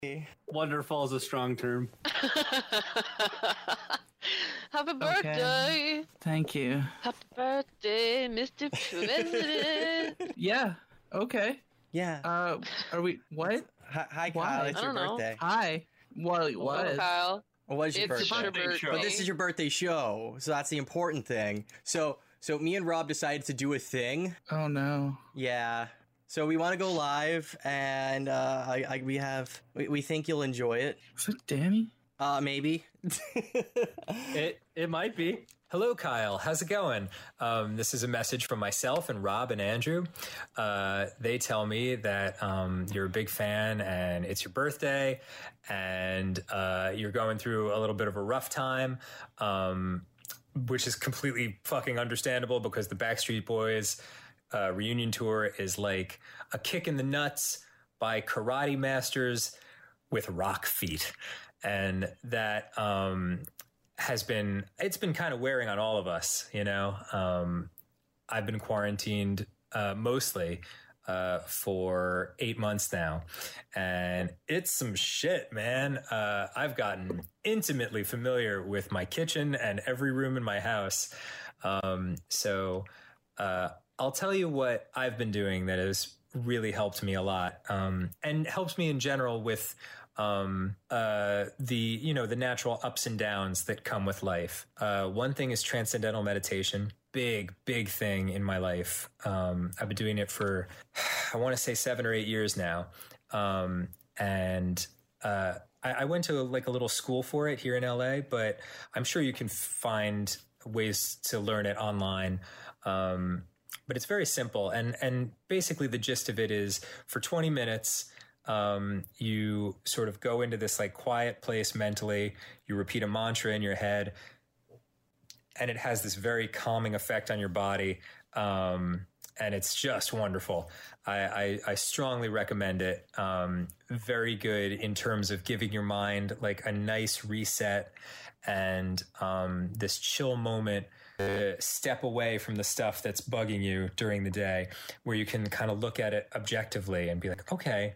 Wonderful is a strong term. Happy birthday! Thank you. Happy birthday, Mr. President! Yeah. Okay. Yeah. Are we? What? Hi, Why? Kyle. It's I your don't know. birthday. Hi. Well, it was. Kyle. Well, what is your It's birthday? your birthday. show. But this is your birthday show, so that's the important thing. So me and Rob decided to do a thing. Oh no. Yeah. So we want to go live, and we think you'll enjoy it. Is it Danny? Maybe. It might be. Hello, Kyle. How's it going? This is a message from myself and Rob and Andrew. They tell me that you're a big fan and it's your birthday and you're going through a little bit of a rough time, which is completely fucking understandable because the Backstreet Boys reunion tour is like a kick in the nuts by karate masters with rock feet. And that it's been kind of wearing on all of us, you know. I've been quarantined mostly for 8 months now, and it's some shit, man. I've gotten intimately familiar with my kitchen and every room in my house. So I'll tell you what I've been doing that has really helped me a lot, and helps me in general with the natural ups and downs that come with life. One thing is transcendental meditation. Big thing in my life. I've been doing it for, I want to say 7 or 8 years now. And I went to like a little school for it here in LA, but I'm sure you can find ways to learn it online. But it's very simple. And basically the gist of it is for 20 minutes, you sort of go into this like quiet place mentally, you repeat a mantra in your head, and it has this very calming effect on your body. And it's just wonderful. I strongly recommend it. Very good in terms of giving your mind like a nice reset and this chill moment, step away from the stuff that's bugging you during the day, where you can kind of look at it objectively and be like, okay,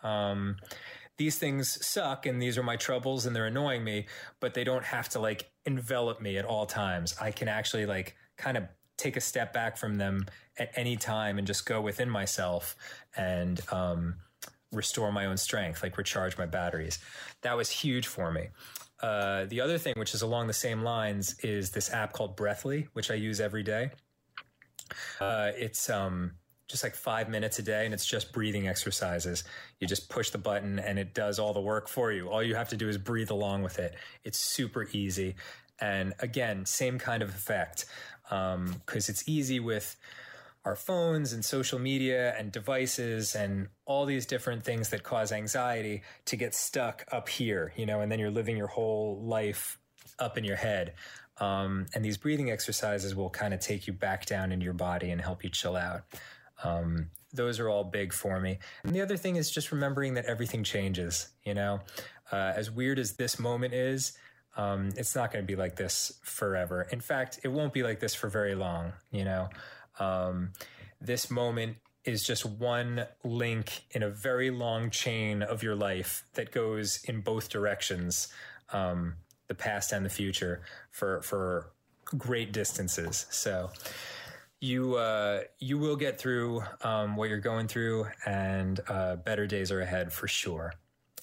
these things suck and these are my troubles and they're annoying me, but they don't have to like envelop me at all times. I can actually like kind of take a step back from them at any time and just go within myself and restore my own strength, like recharge my batteries. That was huge for me. The other thing, which is along the same lines, is this app called Breathly, which I use every day. It's just like 5 minutes a day, and it's just breathing exercises. You just push the button and it does all the work for you. All you have to do is breathe along with it. It's super easy. And again, same kind of effect, because it's easy with our phones and social media and devices and all these different things that cause anxiety to get stuck up here, you know, and then you're living your whole life up in your head. And these breathing exercises will kind of take you back down into your body and help you chill out. Those are all big for me. And the other thing is just remembering that everything changes, you know, as weird as this moment is, it's not going to be like this forever. In fact, it won't be like this for very long, you know. This moment is just one link in a very long chain of your life that goes in both directions, the past and the future, for great distances. So you will get through what you're going through, and better days are ahead for sure.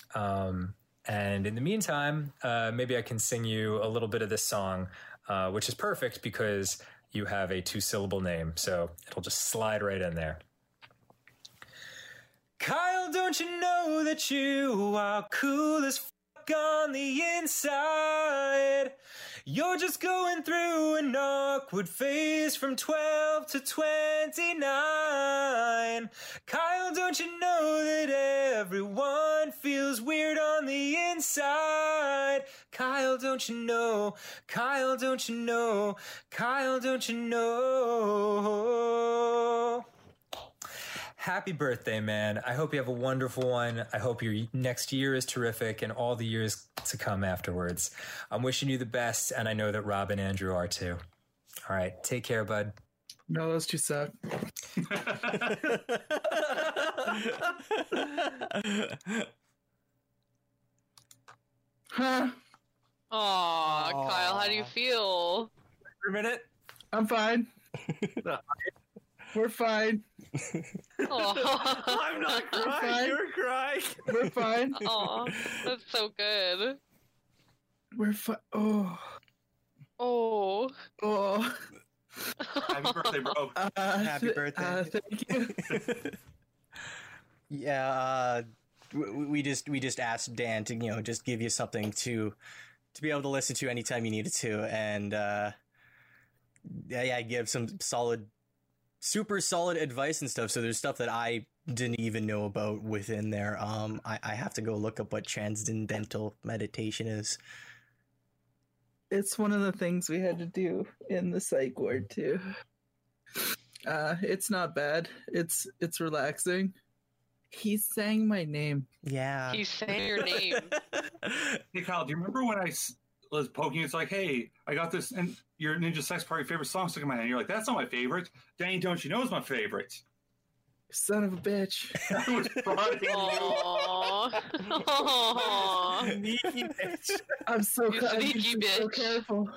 And in the meantime, maybe I can sing you a little bit of this song, which is perfect because you have a 2-syllable name, so it'll just slide right in there. Kyle, don't you know that you are cool as fuck on the inside? You're just going through an awkward phase from 12 to 29. Kyle, don't you know that everyone feels weird on the inside? Kyle, don't you know? Kyle, don't you know? Kyle, don't you know? Happy birthday, man. I hope you have a wonderful one. I hope your next year is terrific and all the years to come afterwards. I'm wishing you the best, and I know that Rob and Andrew are too. All right. Take care, bud. No, those two suck. Huh? Aw, Kyle, how do you Aw. feel? For a minute. I'm fine. We're fine. Aw, I'm not crying. Fine. You're crying. We're fine. aw, that's so good. We're fine. Oh. Oh. Oh. Happy birthday, bro. Happy birthday. Thank you. Yeah, we just asked Dan to just give you something to be able to listen to anytime you needed to, and give some super solid advice and stuff. So there's stuff that I didn't even know about within there. I have to go look up what transcendental meditation is. It's one of the things we had to do in the psych ward too. It's not bad. It's relaxing. He sang my name. Yeah. He's saying your name. Hey, Kyle, do you remember when I was poking? It's like, hey, I got this, and your Ninja Sex Party favorite song stuck in my head. You're like, that's not my favorite. Danny, Don't You Know is my favorite. Son of a bitch. I was prodding you. Aww. Aww. Sneaky bitch. I'm so, You I'm sneaky so bitch. careful.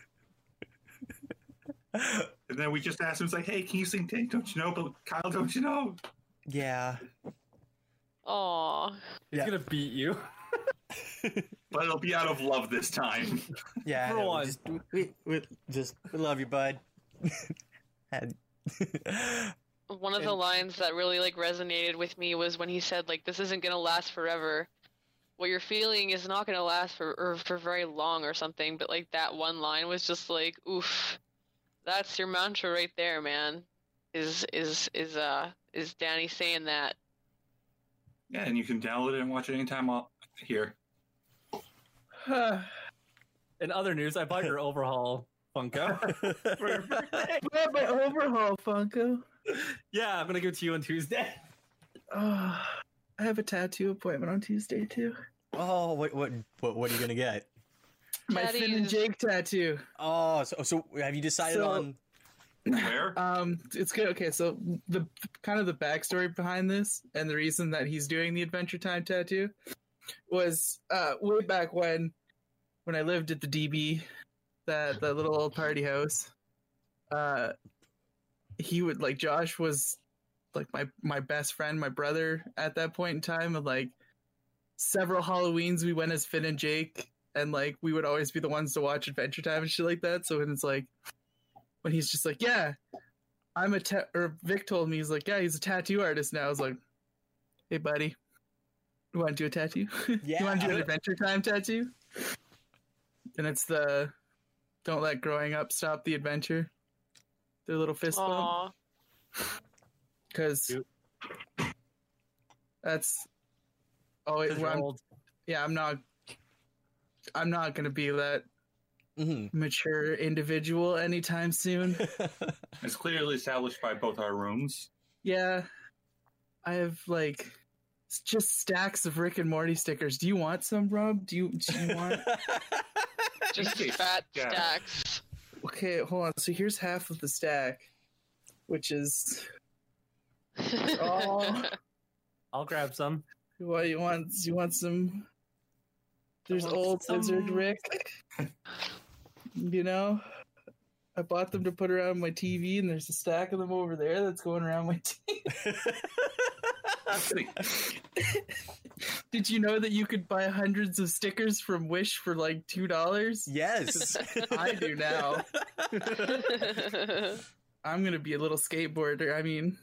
And then we just asked him, it's like, hey, can you sing Danny, Don't You Know? But Kyle, don't you know? Yeah. Aww. He's Yeah. gonna beat you. But it'll be out of love this time. Yeah. For no, one. we love you, bud. And- One of the lines that really resonated with me was when he said this isn't gonna last forever. What you're feeling is not gonna last for very long or something. But that one line was just oof. That's your mantra right there, man. Is Danny saying that? Yeah, and you can download it and watch it anytime here. In other news, I bought your overhaul Funko for your birthday. Grab my overhaul, Funko. Yeah, I'm gonna give it to you on Tuesday. Oh, I have a tattoo appointment on Tuesday too. Oh, what are you gonna get? My Finn and Tattoos. Jake tattoo. Oh, so have you decided So- on? Where? It's good. Okay, so the kind of the backstory behind this and the reason that he's doing the Adventure Time tattoo was way back when I lived at the DB, that little old party house. He would Josh was my best friend, my brother at that point in time, and several Halloweens we went as Finn and Jake, and we would always be the ones to watch Adventure Time and shit like that. So when it's when he's just yeah, I'm or Vic told me, he's yeah, he's a tattoo artist now. I was like, hey buddy, you want to do a tattoo? Yeah. You want to do an Adventure Time tattoo? And it's the "Don't let growing up stop the adventure." Their little fist bump, Aw. because Cute. that's wait, 'Cause you're old. yeah, I'm not gonna be that Mhm. mature individual anytime soon. It's clearly established by both our rooms. Yeah, I have it's just stacks of Rick and Morty stickers. Do you want some, Rob? Do you want? Just Okay, fat yeah. stacks. Okay, hold on. So here's half of the stack, which is oh, I'll grab some. what you want? You want some? There's want old some. Wizard Rick. I bought them to put around my TV, and there's a stack of them over there that's going around my TV. Did you know that you could buy hundreds of stickers from Wish for $2? Yes. I do now. I'm gonna be a little skateboarder. I mean,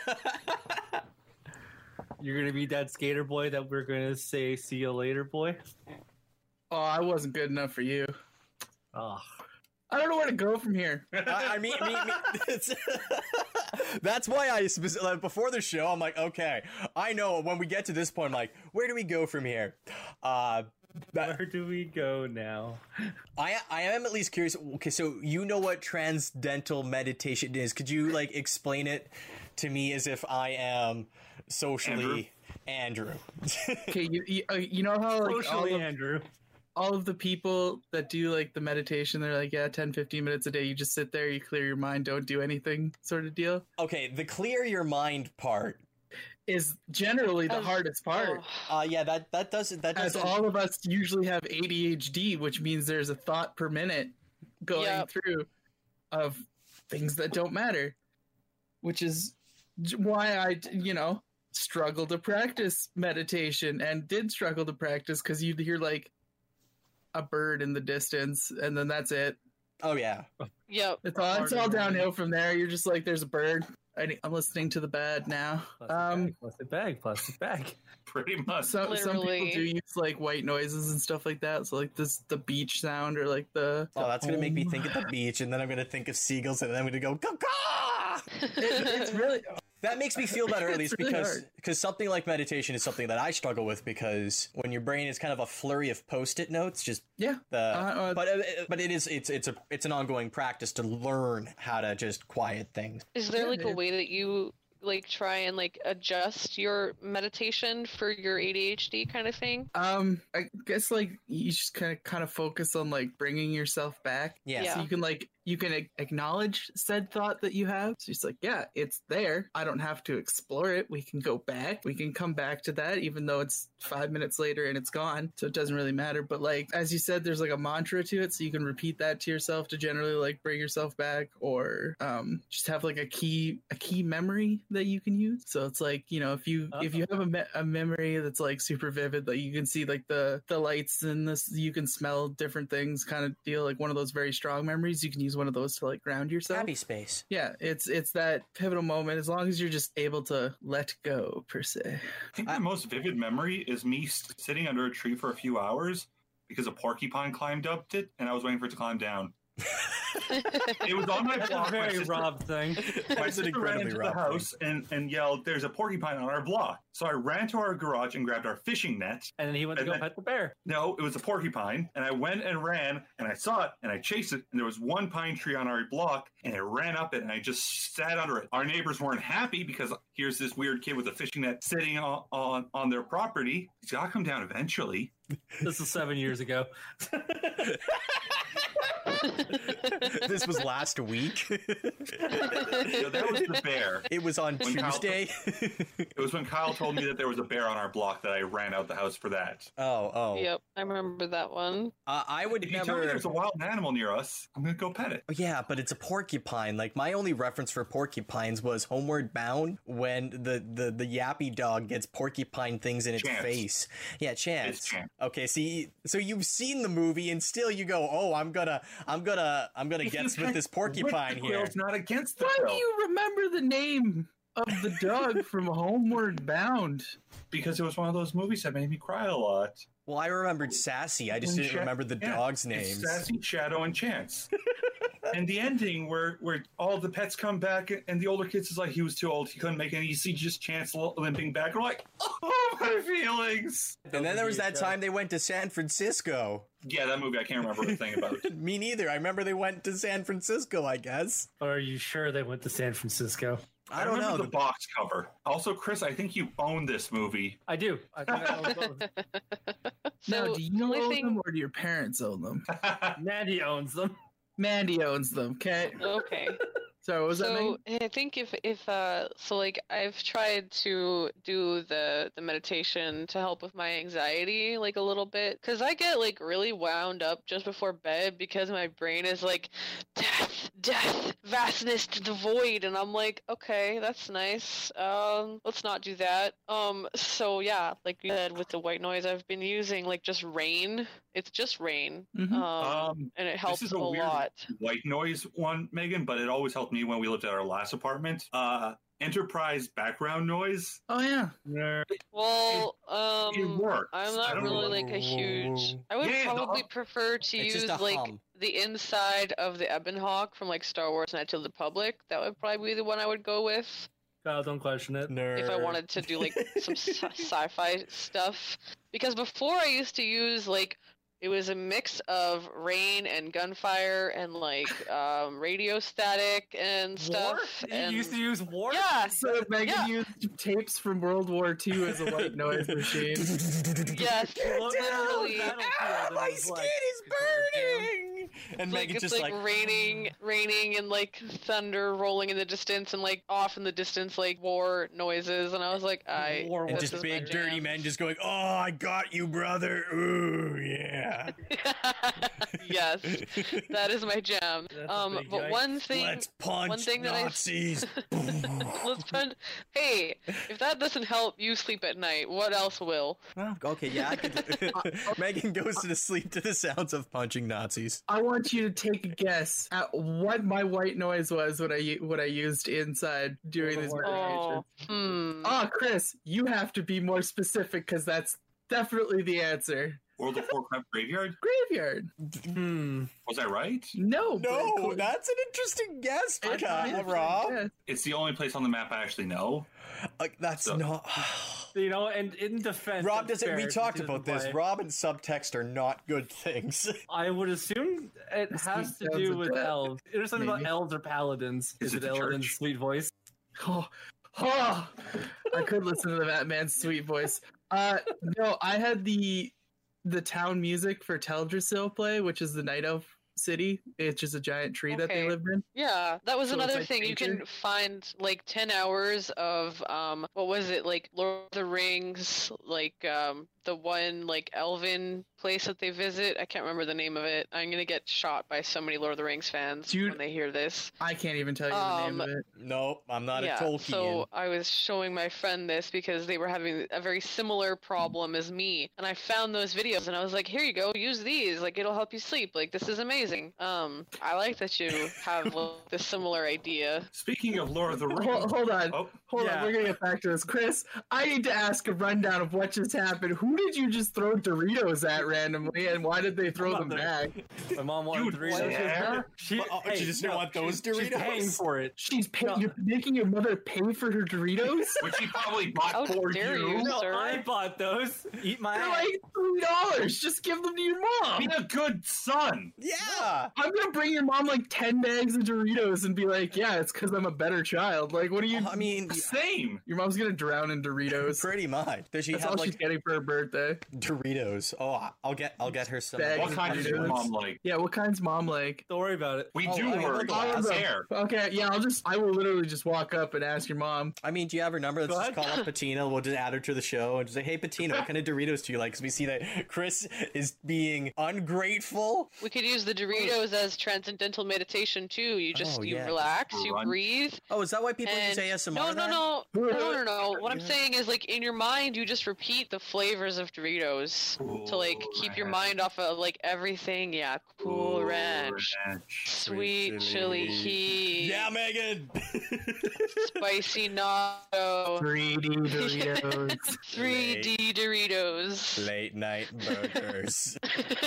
You're gonna be that skater boy that we're gonna say "see you later" boy. oh, I wasn't good enough for you. Oh, I don't know where to go from here. I mean, that's why before the show, I'm like, okay, I know when we get to this point, I'm like, where do we go from here? where do we go now? I am at least curious. Okay, so you know what transcendental meditation is? Could you explain it to me as if I am socially Andrew? Okay, you know how Socially, Andrew. all of the people that do the meditation, they're 10-15 minutes a day, you just sit there, you clear your mind, don't do anything sort of deal. Okay, the clear your mind part. is generally the As- hardest part. Yeah, that doesn't As all of us usually have ADHD, which means there's a thought per minute going Yep. through of things that don't matter, which is why I, struggle to practice meditation and did struggle to practice because you'd hear like a bird in the distance and then that's it. Oh yeah. Yep. It's all downhill from there. You're just like, there's a bird. I'm listening to the bad now. Plastic bag. Pretty much. Some people Literally. do use like white noises and stuff like that. So like the beach sound or like the Oh, that's gonna make me home. think of the beach, and then I'm gonna think of seagulls, and then I'm gonna go caw. It's really That makes me feel better, at It's least, really because something like meditation is something that I struggle with, because when your brain is kind of a flurry of post-it notes, just yeah. but it's an ongoing practice to learn how to just quiet things. Is there Yeah, like a it- way that you like try and like adjust your meditation for your ADHD kind of thing? I guess like you just kind of focus on like bringing yourself back. Yeah. Yeah. So you can acknowledge said thought that you have. So it's like, yeah, it's there. I don't have to explore it. We can go back. We can come back to that, even though it's 5 minutes later and it's gone. So it doesn't really matter. But like as you said, there's like a mantra to it, so you can repeat that to yourself to generally like bring yourself back, or just have like a key memory that you can use. So it's like, if you have a memory that's like super vivid, that you can see like the lights and this, you can smell different things, kind of deal, like one of those very strong memories. You can use one of those to like ground yourself. Happy space. Yeah, it's that pivotal moment, as long as you're just able to let go, per se. I think my most vivid memory is me sitting under a tree for a few hours because a porcupine climbed up it, and I was waiting for it to climb down. It was on my That's a block. My very sister- Rob thing. My That's an sister ran incredibly into the Rob house and yelled, "There's a porcupine on our block." So I ran to our garage and grabbed our fishing net. And then he went to And go then- pet the bear. No, it was a porcupine. And I went and ran, and I saw it, and I chased it, and there was one pine tree on our block, and I ran up it, and I just sat under it. Our neighbors weren't happy because here's this weird kid with a fishing net sitting on their property. He's got to come down eventually. This was 7 years ago. This was last week. So that was the bear. It was on When Kyle- Tuesday. It was when Kyle told me that there was a bear on our block that I ran out the house for that. Oh. Yep, I remember that one. I would If you tell me never. there's a wild animal near us, I'm going to go pet it. Oh, yeah, but it's a porcupine. Like, my only reference for porcupines was Homeward Bound, when the yappy dog gets porcupine things in its Chance. face. Yeah, Chance. It's Chance. Okay, see, so you've seen the movie and still you go, "Oh, I'm gonna get with this porcupine here." It's not against the Why do quill. you remember the name of the dog from Homeward Bound? Because it was one of those movies that made me cry a lot. Well, I remembered Sassy. I just didn't remember the dogs' names. It's Sassy, Shadow, and Chance. And the ending where all the pets come back and the older kids is like, he was too old, he couldn't make it. And you see just Chance limping back. We're like, oh, my feelings. And then there was that time they went to San Francisco. Yeah, that movie I can't remember a thing about. Me neither. I remember they went to San Francisco, I guess. Or are you sure they went to San Francisco? I don't remember know. the box cover. Also, Chris, I think you own this movie. I do. I think I own both. Now, So do you only own thing- them or do your parents own them? Mandy owns them. Mandy owns them. Okay. Okay. So what was that? So Megan? I think if so like I've tried to do the meditation to help with my anxiety like a little bit, because I get like really wound up just before bed because my brain is like death, vastness to the void, and I'm like, okay, that's nice. Let's not do that. So yeah, like you said with the white noise, I've been using like just rain. It's just rain. Mhm. And it helps is a a weird- lot. White noise one, Megan, but it always helped me when we lived at our last apartment. Enterprise background noise. Oh yeah. Well, It works. I'm I not don't know really what- like a huge. I would Yeah, the probably hum- prefer to It's use just a like hum. the inside of the Ebon Hawk from like Star Wars: Knights of the Republic. That would probably be the one I would go with Kyle, don't question it. Nerd. if I wanted to do like some sci-fi stuff. Because before I used to use like. It was a mix of rain and gunfire and like radio static and stuff. War? And You used to use war? yeah, So Megan Yeah. used tapes from World War II as a white noise machine. yes, Well, literally. battlefield, Ah, it my was skin like- is burning. And Like, Megan's it's just like, like, raining and like thunder rolling in the distance and like off in the distance like war noises, and I was like, War and this just is my big dirty jam. men just going, "Oh, I got you, brother." Ooh, yeah. Yes, that is my jam. That's a big But yikes. one thing, Let's punch one thing that Nazis. let's punch. Hey, if that doesn't help you sleep at night, what else will? Well, okay, yeah, I could. Megan goes to sleep to the sounds of punching Nazis. I want you to take a guess at what my white noise was when I used inside during these Oh, variations. Oh, Chris, you have to be more specific because that's definitely the answer. World of Warcraft Graveyard? Graveyard. Was I right? No, No, but- that's an interesting guess, It's Rob. yeah. It's the only place on the map I actually know. Like, that's So- not. You know, and in defense, Rob of doesn't. We Ferris, talked who about doesn't this. play, Rob and subtext are not good things. I would assume it The has sweet to sounds do of with death. elves. There's something Maybe. about elves or paladins. Is Is it it the Eladin's church? sweet voice? Oh, oh, I could listen to that man's sweet voice. No, I had the town music for Teldrassil play, which is the Night Elf city. It's just a giant tree that they Okay. lived in. Yeah, that was So it's another like thing. You nature? can find like 10 hours of what was it, like Lord of the Rings, like the one like elven place that they visit. I can't remember the name of it. I'm gonna get shot by so many Lord of the Rings fans Dude. when they hear this. I can't even tell you the name of it. Nope, I'm not Yeah, a Tolkien. so I was showing my friend this because they were having a very similar problem as me, and I found those videos and I was like, here you go, use these, like it'll help you sleep, like this is amazing. I like that you have this similar idea. Speaking of Lord of the Rings. Hold on. Oh, Hold Yeah. on, we're gonna get back to this. Chris, I need to ask a rundown of what just happened. Who did you just throw Doritos at randomly, and why did they throw I'm them not back? My mom wanted You Doritos. dare? She, Oh, she just didn't want those she's Doritos? paying for it. You're making your mother pay for her Doritos? which he probably bought How for dare you. No, Sir? I bought those. Eat my They're ass. like $3. Just give them to your mom. Be a good son. yeah. I'm gonna bring your mom like 10 bags of Doritos and be like, yeah, it's because I'm a better child. Like, what are you? I mean, Same. Your mom's gonna drown in Doritos. pretty much. Does she That's have all she's like getting for her birthday. Doritos? Oh, I'll get her some. Bags What of kind does your Doritos. mom like? Yeah, what kind's mom like? Don't worry about it. We Oh, do I mean, work. look at All of them. Care. Okay, yeah, I will literally just walk up and ask your mom. I mean, do you have her number? Let's Go just call ahead. up Patina. We'll just add her to the show and just say, "Hey, Patina, what kind of Doritos do you like?" Because we see that Chris is being ungrateful. We could use the Doritos as transcendental meditation too. You just Oh, you yeah. relax, you Run. breathe. Oh, is that why people And use ASMR? no, then? no. What I'm saying is, like, in your mind, you just repeat the flavors of Doritos to like keep your mind off of like everything. Yeah, Cool Ranch, sweet chili heat, Yeah, Megan. spicy nacho, 3D Doritos. 3D Doritos. Late night burgers.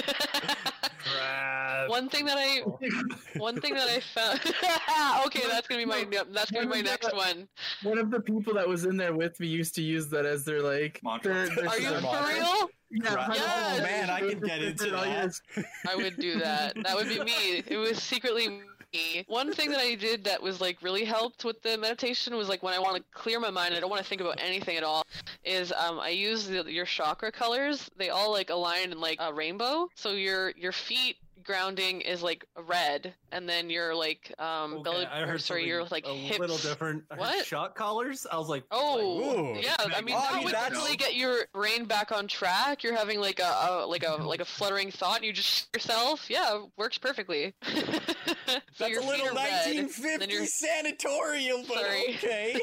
One thing that I found. Okay, that's gonna be my next one. One of the people that was in there with me used to use that as their like. Mantra. Are you their for mantra. real? Yeah, Yes. Oh man, I can get into Oh, that. yes. I would do that. That would be me. It was secretly me. One thing that I did that was like really helped with the meditation was like when I want to clear my mind, I don't want to think about anything at all, is I use your chakra colors. They all like align in like a rainbow. So your feet grounding is like red, and then your like belly, I heard your like a hips. little different. I heard What? shock collars. I was like, Oh, Ooh. yeah. I mean, Oh, that I mean, would that's- really get your brain back on track. You're having like a fluttering thought, and you just yourself. Yeah, works perfectly. So That's your a feet little are red, 1950 then your- sanatorium, but Sorry. okay.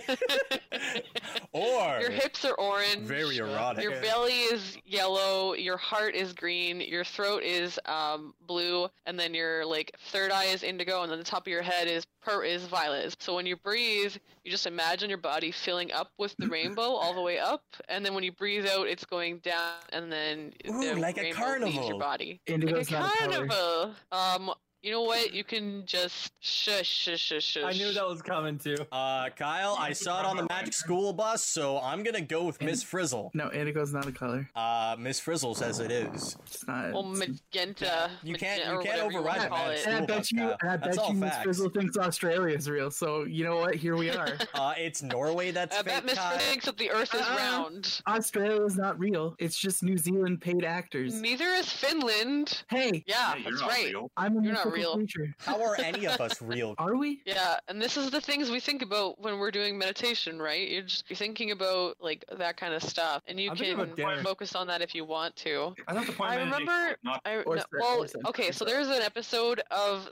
Or Your hips are orange. very erotic. Your belly is yellow. Your heart is green. Your throat is blue, and then your like third eye is indigo, and then the top of your head is violet. So when you breathe, you just imagine your body filling up with the rainbow all the way up, and then when you breathe out, it's going down, and then Ooh, the like a rainbow carnival. leaves your body. Indigo's Like a not a color. carnival. You know what? You can just shush. I knew that was coming too. Kyle, I saw it on the Magic School Bus, so I'm gonna go with Miss Frizzle. No, indigo's not a color. Miss Frizzle says it is. It's not. Well, magenta. You can't or whatever you override wanna call that. it. and I School bet bus, you, Kyle. and I That's bet all you Miss facts. Frizzle thinks Australia is real. So you know what? Here we are. It's Norway that's I fake, bet Mr. Kyle. thinks that the Earth is round. Australia is not real. It's just New Zealand paid actors. Neither is Finland. Hey, Yeah, Hey, you're that's not right. real. I'm a You're not Mr. real. creature. How are any of us real? Are we? Yeah, and this is the things we think about when we're doing meditation, right? You're thinking about like that kind of stuff, and you I'm thinking can about dinner. focus on that if you want to. I thought the point I of meditation remember. was not I Or no, set- well, or set- okay. So there's an episode of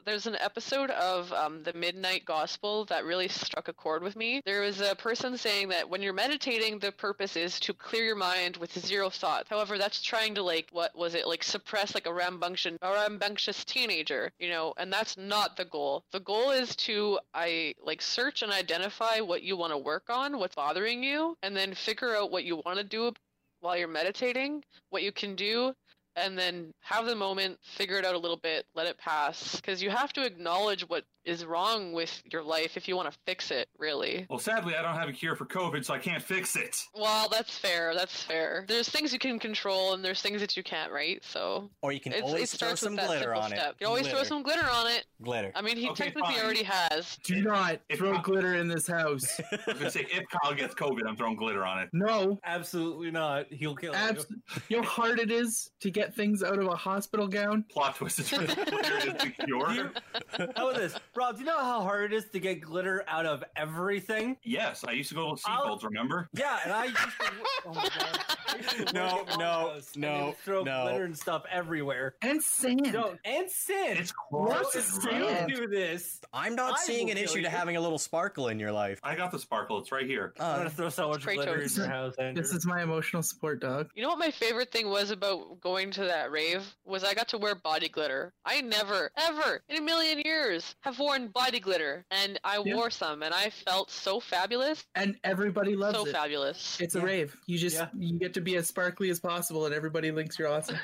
the Midnight Gospel that really struck a chord with me. There was a person saying that when you're meditating, the purpose is to clear your mind with zero thoughts. However, that's trying to like what was it like suppress like a rambunctious teenager, you know, and that's not the goal. The goal is to search and identify what you want to work on, what's bothering you, and then figure out what you want to do while you're meditating, what you can do, and then have the moment, figure it out a little bit, let it pass. Because you have to acknowledge what is wrong with your life if you want to fix it, really. Well, sadly, I don't have a cure for COVID, so I can't fix it. Well, that's fair. That's fair. There's things you can control, and there's things that you can't, right? So Or you can it always throw starts with some that glitter simple on step. it. You can always throw Glitter. some glitter on it. Glitter. I mean, he Okay, technically fine. already has. Do not If throw I- glitter in this house. I was going to say, if Kyle gets COVID, I'm throwing glitter on it. No. Absolutely not. He'll kill you. You know how hard it is to get things out of a hospital gown? Plot twist is glitter is the cure. Do you- How about this, Rob? Do you know how hard it is to get glitter out of everything? Yes, I used to go to Seafolds, remember? Yeah, and I used to. Oh my god! I used to work No, at no, Longo's, and they no, would throw no. glitter and stuff everywhere. And sand. No, and sin. It's What's close. the sand? do this. I'm not I seeing will an kill issue to you. having a little sparkle in your life. I got the sparkle. It's right here. I'm gonna throw so much Kratos. glitter in your house, Andrew. This is my emotional support dog. You know what my favorite thing was about going to that rave? Was I got to wear body glitter. I never, ever, in a million years, have worn body glitter. And I Yeah. wore some, and I felt so fabulous. And everybody loves So it. fabulous. It's a rave. You just Yeah. you get to be as sparkly as possible, and everybody thinks you're awesome.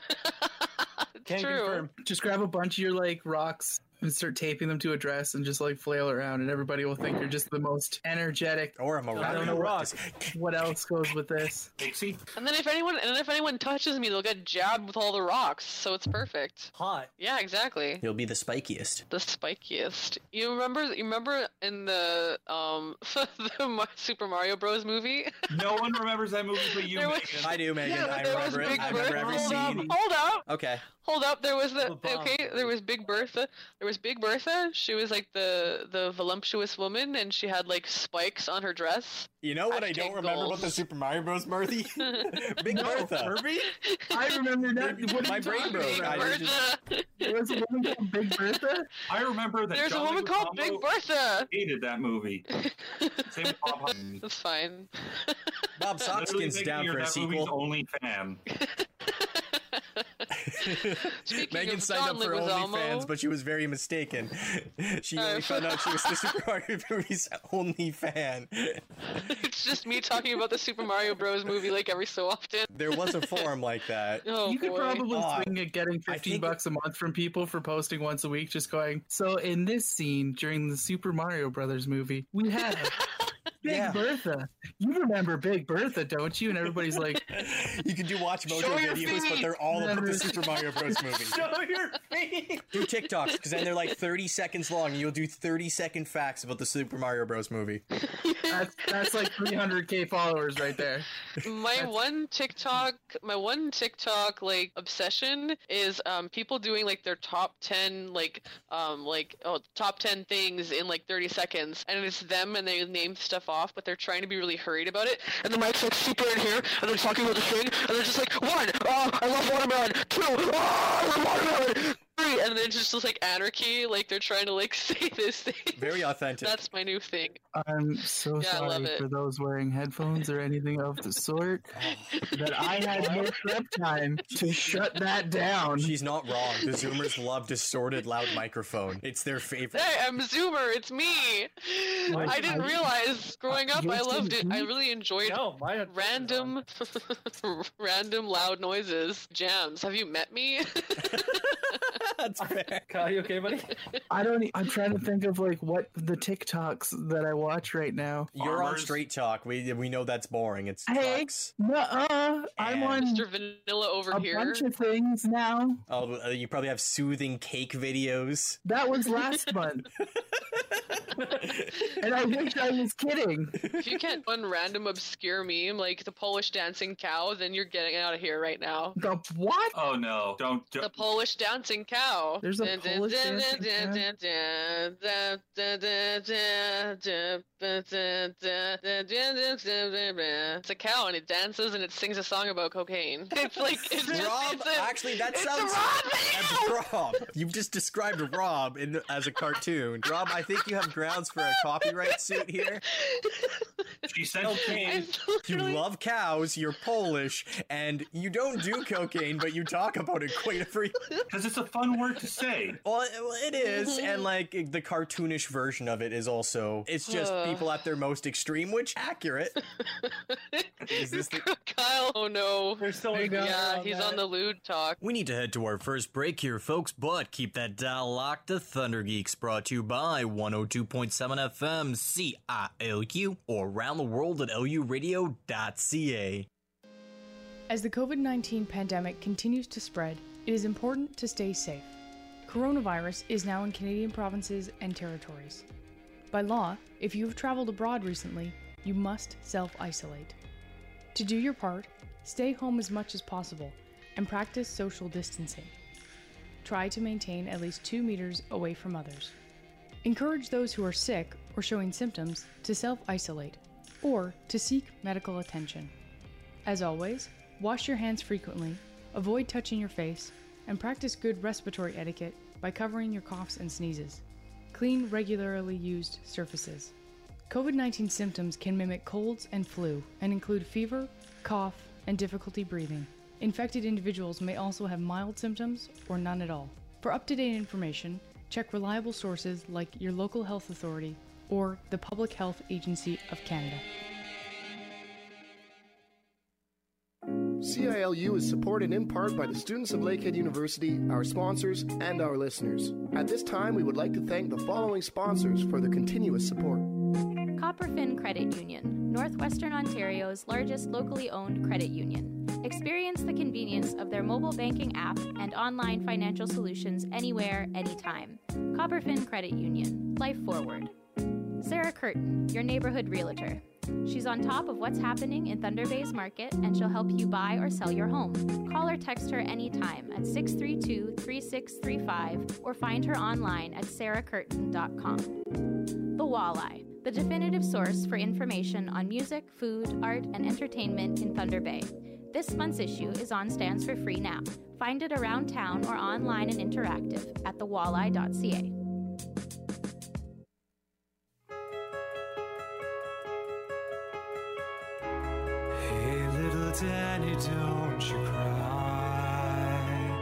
It's Can't true. confirm. Just grab a bunch of your like rocks and start taping them to a dress, and just like flail around, and everybody will think you're just the most energetic. Or a I don't Mariah know rock. What else goes with this? Pixie? And then if anyone touches me, they'll get jabbed with all the rocks. So it's perfect. Hot. Yeah, exactly. You'll be the spikiest. The spikiest. You remember in the Super Mario Bros. Movie? No one remembers that movie but you, There was- Megan. I do, Megan. Yeah, I there was remember it. Big I remember every Bertha. scene. Hold up. Okay. Hold up, there was The bomb. there was Big Bertha. There was Big Bertha. She was like the voluptuous woman, and she had like spikes on her dress. You know what I Hashtag don't remember about the goals. Super Mario Bros. Murphy? Big Bertha. Herbie? I remember that. What are My you brain talking broke. about? I just- Bertha. There was a woman called Big Bertha. I remember that There's a John woman called Big Leguizamo Bertha. hated that movie. Same with Bob Hope. That's fine. Bob Literally Sockskin's thinking down you're for a that movie's sequel. only fan. Speaking Megan of signed John up for Leguizamo, OnlyFans, but she was very mistaken. She only found out she was the Super Mario movie's only fan. it's just me talking about the Super Mario Bros. Movie like every so often. There was a forum like that. Oh You could boy. probably Oh, swing at getting I 15 think- bucks a month from people for posting once a week, just going, so in this scene during the Super Mario Brothers movie, we have Big Yeah. Bertha. You remember Big Bertha, don't you? And everybody's like, You can do Watch Mojo Show your videos, but feet. they're all about the Super Mario Bros. movie. Show your feet. Do TikToks, because then they're like 30 seconds long, and you'll do 30-second facts about the Super Mario Bros. movie. that's like 300K followers right there. My one TikTok like obsession is people doing like their top 10 top 10 things in like 30 seconds, and it's them and they name stuff off, but they're trying to be really hurried about it, and the mic's like super in here, and they're talking about the thing, and they're just like 1, I love watermelon, 2, I love watermelon, 3, and then it's just like anarchy, like they're trying to like say this thing. Very authentic. That's my new thing. I'm so Yeah, I love sorry it. for those wearing headphones or anything of the sort that I had no prep time to shut that down. She's not wrong. The Zoomers love distorted, loud microphone. It's their favorite. Hey, I'm Zoomer. It's me. I didn't realize growing up. I Yours loved it. didn't I beep? really enjoyed No, my random, random loud noises, jams. Have you met me? That's fair. Kyle, you okay, buddy? I'm trying to think of like what the TikToks that I watch right now. You're on Farmers. Straight Talk. We know that's boring. It's Hey, trucks. nuh-uh. I'm And- on Mr. Vanilla over a here. bunch of things now. Oh, you probably have soothing cake videos. That was last month. And I wish I was kidding. If you can't one random obscure meme like the Polish dancing cow, then you're getting out of here right now. The what? Oh no! Don't. The Polish dancing cow. There's a Polish dancing It's a cow and it dances and it sings a song about cocaine. It's like it's Rob, actually, that sounds. That's Rob. You've just described Rob as a cartoon. Rob, I think you have grounds for a copyright suit here. She said cocaine. You love cows, you're Polish, and you don't do cocaine, but you talk about it quite a freak. Because it's a fun word to say. Well, it is, and like the cartoonish version of it is also. It's just people at their most extreme, which accurate. Is this the... Kyle? Oh no! There's so many Yeah, he's on the lewd talk. We need to head to our first break here, folks, but keep that dial locked to Thunder Geeks, brought to you by 102.7 FM CILU or around the world at luradio.ca. As the COVID-19 pandemic continues to spread, it is important to stay safe. Coronavirus is now in Canadian provinces and territories. By law, if you have traveled abroad recently, you must self-isolate. To do your part, stay home as much as possible and practice social distancing. Try to maintain at least 2 meters away from others. Encourage those who are sick or showing symptoms to self-isolate or to seek medical attention. As always, wash your hands frequently, avoid touching your face, and practice good respiratory etiquette by covering your coughs and sneezes. Clean regularly used surfaces. COVID-19 symptoms can mimic colds and flu and include fever, cough, and difficulty breathing. Infected individuals may also have mild symptoms or none at all. For up-to-date information, check reliable sources like your local health authority or the Public Health Agency of Canada. CILU is supported in part by the students of Lakehead University, our sponsors, and our listeners. At this time, we would like to thank the following sponsors for their continuous support. Copperfin Credit Union, Northwestern Ontario's largest locally owned credit union. Experience the convenience of their mobile banking app and online financial solutions anywhere, anytime. Copperfin Credit Union, life forward. Sarah Curtin, your neighborhood realtor. She's on top of what's happening in Thunder Bay's market and she'll help you buy or sell your home. Call or text her anytime at 632-3635 or find her online at sarahcurtin.com. The Walleye, the definitive source for information on music, food, art, and entertainment in Thunder Bay. This month's issue is on stands for free now. Find it around town or online and interactive at thewalleye.ca. Hey, little Danny, don't you cry.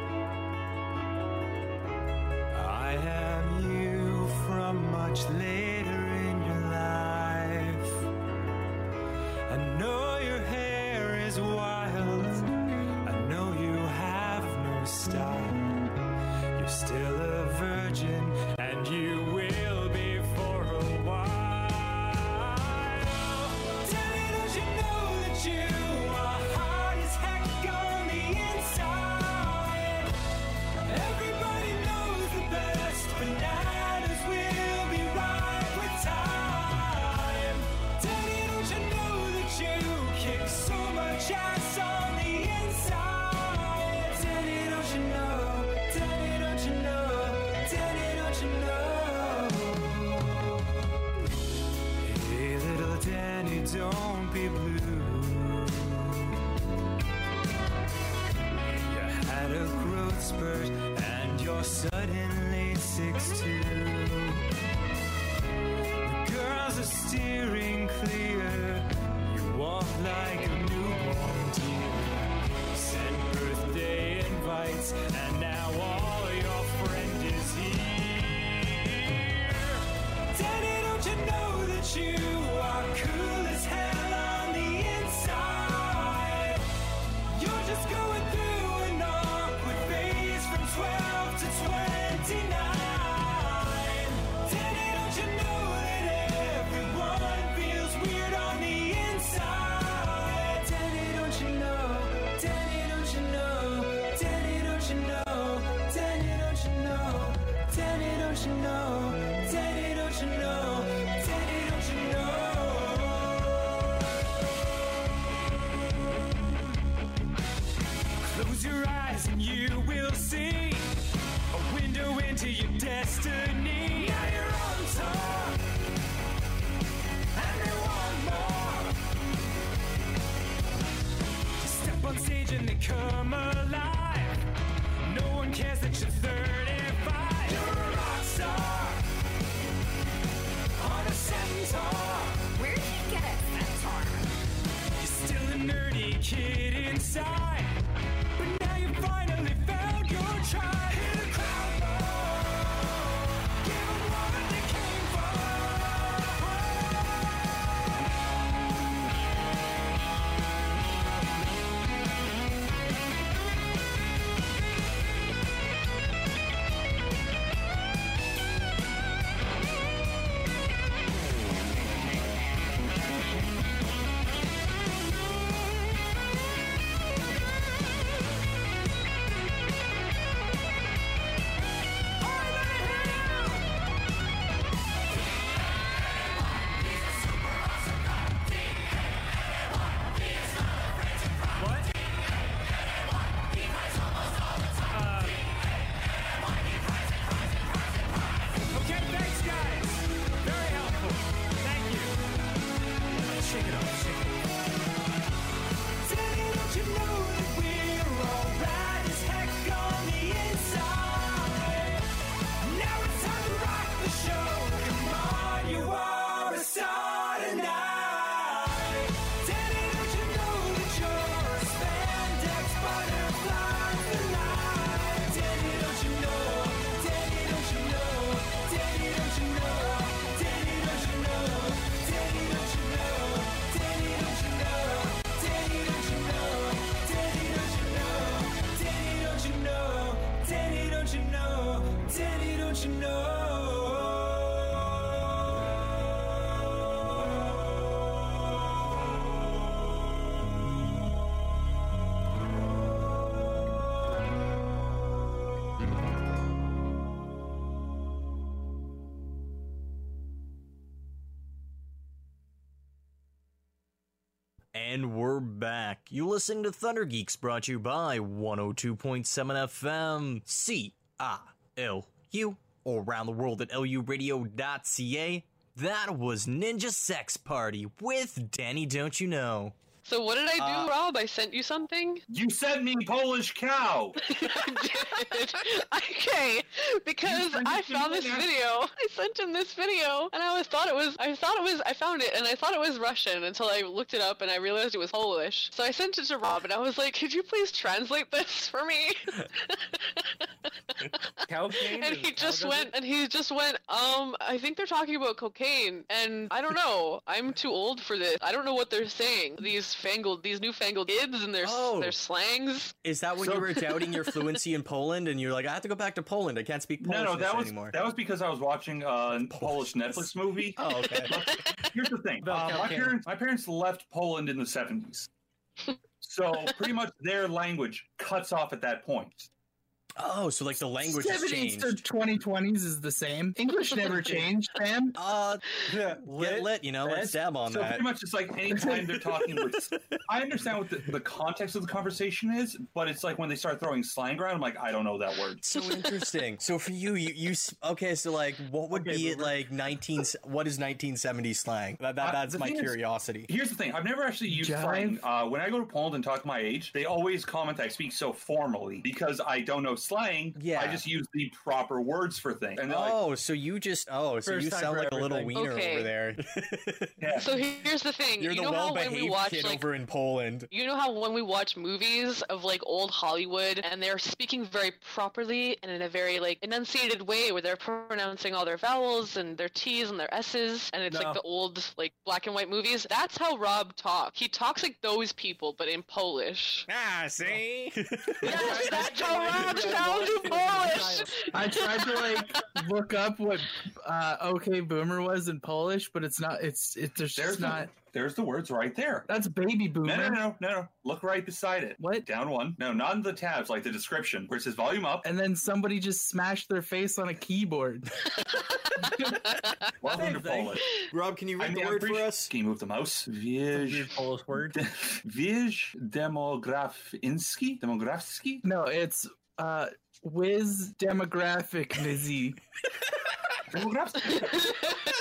I am you from much later in your life. I know your hair is wild. I know you have no style. You're still a virgin, and you will be for a while. Danny, don't you know that you are hard as heck on the inside? Everybody knows the best bananas will be ripe with time. Danny, don't you know that you kick so much ass on the inside? Danny, don't you know? Danny, don't you know? Danny, don't you know? Hey, little Danny, don't be blue. You had a growth spurt and you're suddenly 6'2". The girls are steering clear. You walk like a newborn deer. Send birthday invites and now all your friend is here. Danny, don't you know that you are cool as hell on the inside? You're just going through an awkward phase from 12 to 29. Danny, don't you know that everyone feels weird on the inside? Danny, don't you know? Danny, don't you know? Danny, don't you know? Danny, don't you know? Danny, don't you know? Danny, don't you know? you will see a window into your destiny. Now you're on top, and they want more. You step on stage and they come alive. No one cares that you're 35. You're a rock star on a centaur. Where'd you get a centaur? You're still a nerdy kid inside, but now you finally found your tribe. Hear the crowd roar, give 'em what they came for. Okay, thanks, guys. Very helpful. Thank you. Shake it off, shake it off. Daddy, don't you know that we're all right as heck on the inside? Now it's time to rock the show. Come on, you are a star tonight. Daddy, don't you know that you're a spandex butterfly for life? Daddy, don't you know? Daddy, don't you know? Daddy, don't you know? Daddy, don't you know? Daddy, don't you know? Daddy, don't you know? Daddy, don't you know? Daddy, don't you know? Daddy, don't you know? Daddy, don't you know? Daddy, don't you And we're back. You listening to Thunder Geeks, brought to you by 102.7 FM CILU, or around the world at luradio.ca. That was Ninja Sex Party with Danny Don't You Know. So what did I do, Rob? I sent you something? You sent me Polish cow. I did. Okay, because I found this video. I sent him this video, and I found it, and I thought it was Russian until I looked it up, and I realized it was Polish. So I sent it to Rob, and I was like, could you please translate this for me? Cocaine? And he just went, I think they're talking about cocaine, and I don't know. I'm too old for this. I don't know what they're saying. These newfangled kids and their slangs. Is that when you were doubting your fluency in Poland and you're like, I have to go back to Poland. I can't speak Polish anymore. That was because I was watching a Polish Netflix movie. Oh, okay. Here's the thing. My parents left Poland in the 70s. So pretty much their language cuts off at that point. Oh, so like the language has 70s changed. to 2020s is the same. English never changed, fam. Get lit, let's dab on so that. Pretty much it's like anytime they're talking with... I understand what the context of the conversation is, but it's like when they start throwing slang around, I'm like, I don't know that word. So interesting. So for you okay, so like what would be it like what is 1970s slang? That's my curiosity. Here's the thing. I've never actually used slang. When I go to Poland and talk my age, they always comment I speak so formally because I don't know slang. Yeah. I just use the proper words for things. And so you sound like a little wiener over there. Yeah. So here's the thing. You're the well-behaved kid over in Poland. You know how when we watch movies of like old Hollywood and they're speaking very properly and in a very like enunciated way where they're pronouncing all their vowels and their T's and their S's and it's like the old like black and white movies. That's how Rob talks. He talks like those people but in Polish. See? Yes, that's how Rob talks. sounds Polish. I tried to like look up what "Okay Boomer" was in Polish, but it's not. There's just not. There's the words right there. That's baby boomer. No. Look right beside it. What? Down one. No, not in the tabs, like the description, where it says volume up. And then somebody just smashed their face on a keyboard. Welcome to Polish. Rob, can you read the word for us? Can you move the mouse? Weird Polish word. Wieś demografski? Demografski? No, it's whiz demographic Nizzy. Demografski?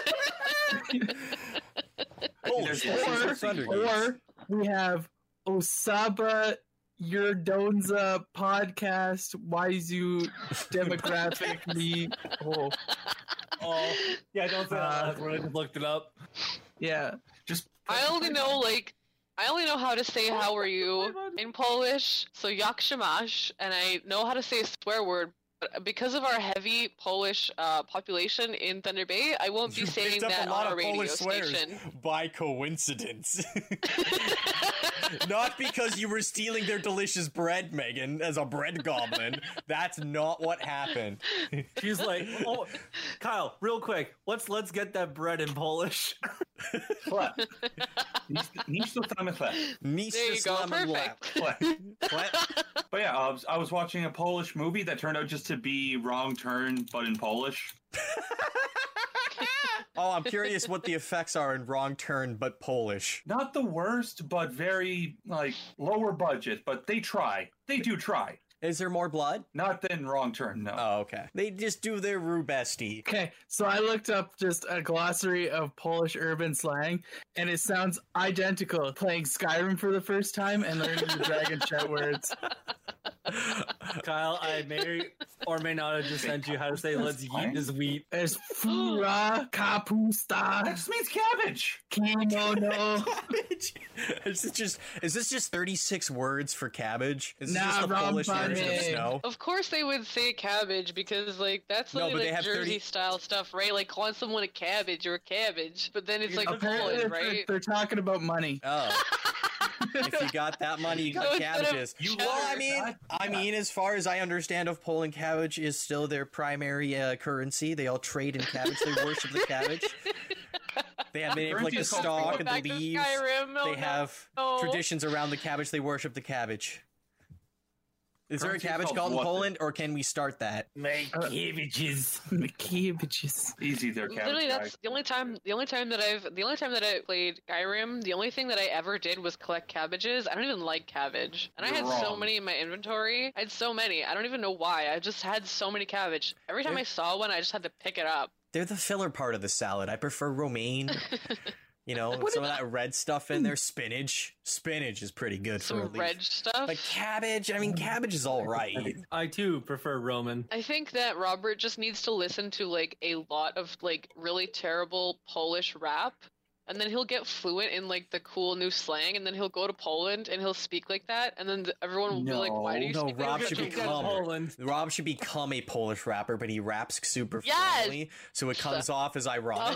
Or we have Osaba Yerdonza podcast Waizu demographic me. Oh, yeah, don't say that. I just looked it up. Yeah. I only know how to say "how are you" in Polish, so jak się masz, and I know how to say a swear word. But because of our heavy Polish population in Thunder Bay, I won't be saying that on our radio station. By coincidence. Not because you were stealing their delicious bread, Megan, as a bread goblin. That's not what happened. She's like, "Oh, Kyle, real quick, let's get that bread in Polish." Chleb. Niż to same chleb. There you go, perfect. But yeah, I was watching a Polish movie that turned out just to be Wrong Turn, but in Polish. Oh, I'm curious what the effects are in Wrong Turn, but Polish. Not the worst, but very, lower budget, but they try. They do try. Is there more blood? Not than Wrong Turn, no. Oh, okay. They just do their rubesti. Okay, so I looked up just a glossary of Polish urban slang, and it sounds identical playing Skyrim for the first time and learning the Dragon Chet words. Kyle, I may or may not have just sent you how to say "let's eat this wheat." There's fura kapusta. That just means cabbage. Kimono. Cabbage. Is this just 36 words for cabbage? Is this Nah, just the Polish Ron version of Bunny. snow? Of course they would say cabbage because that's No, like, but they have Jersey 30 style stuff, right? Like calling someone a cabbage or a cabbage, but then it's like Apparently Poland, right? they're talking about money. Oh. If you got that money, you got So instead of cabbages. cheddar- Well, I mean, as far as I understand of Poland, cabbage is still their primary currency. They all trade in cabbage. They worship the cabbage. They have like the stalk and the Back to leaves. Skyrim, oh They have no. traditions around the cabbage. They worship the cabbage. Is there a Currency cabbage called called in what? Poland, or can we start that? My cabbages. Cabbages. Easy there, cabbage. Literally, guy. that's the only time that I played Skyrim. The only thing that I ever did was collect cabbages. I don't even like cabbage, and I You're had so wrong. many in my inventory. I had so many. I don't even know why. I just had so many cabbage. Every time I saw one, I just had to pick it up. They're the filler part of the salad. I prefer romaine. You know, some of that red stuff in there. Spinach. Spinach is pretty good for a Some leaf. red stuff. Like cabbage. I mean, cabbage is all right. I too prefer Roman. I think that Robert just needs to listen to like a lot of like really terrible Polish rap, and then he'll get fluent in like the cool new slang, and then he'll go to Poland and he'll speak like that, and then everyone will be like, "Why do you No, speak Rob like should that?" become Poland. Rob should become a Polish rapper, but he raps super Yes! formally, so it comes off as ironic.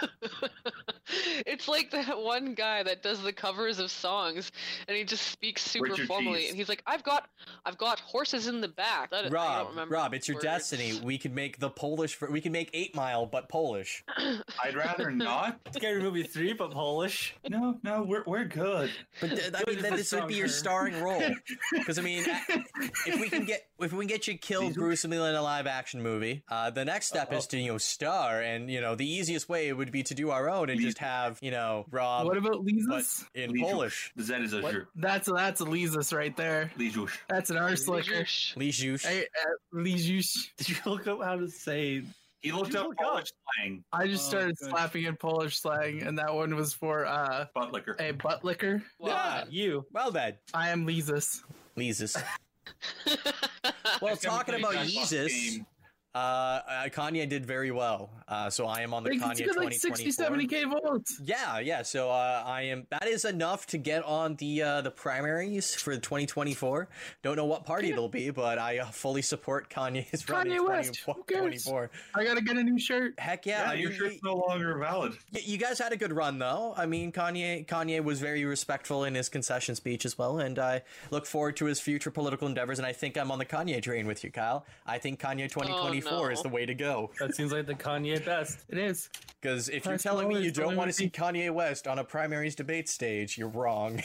It's like that one guy that does the covers of songs, and he just speaks super Richard formally, Cheese. and he's like, "I've got horses in the back." I don't remember Rob, the it's your words. destiny. We could make the Polish. We can make 8 Mile, but Polish. I'd rather not. Scary Movie 3, but Polish. No, we're good. But I mean, then this would be your starring role. Because I mean, if we can get you killed gruesomely in a live action movie, the next step is to star, and the easiest way would be to do our own and just have Rob. What about but Lizus? in Lizus. Polish? The Z is a Jew. That's a Lizus right there. Lizus. That's an arse licker. Lijush. Hey, Lizus. Did you look up how to say? He looked up Polish slang. I just started good. slapping in Polish slang, and that one was for Butt liquor. a butt licker. Yeah, You. well then, I am Lizus. Lizus. Well, talking about Xbox Jesus, game. Kanye did very well. So I am on the He Kanye got like 2024. 60-70K votes. Yeah. So I am. That is enough to get on the primaries for 2024. Don't know what party it'll be, but I fully support Kanye's running Kanye West. Who cares? 2024. I gotta get a new shirt. Heck yeah! Your shirt's no longer valid. You guys had a good run, though. I mean, Kanye was very respectful in his concession speech as well, and I look forward to his future political endeavors, and I think I'm on the Kanye train with you, Kyle. I think Kanye 2024 is the way to go. That seems like the Kanye best. It is. Because if you're That's telling me always you don't the want to only see Kanye West on a primaries debate stage, you're wrong.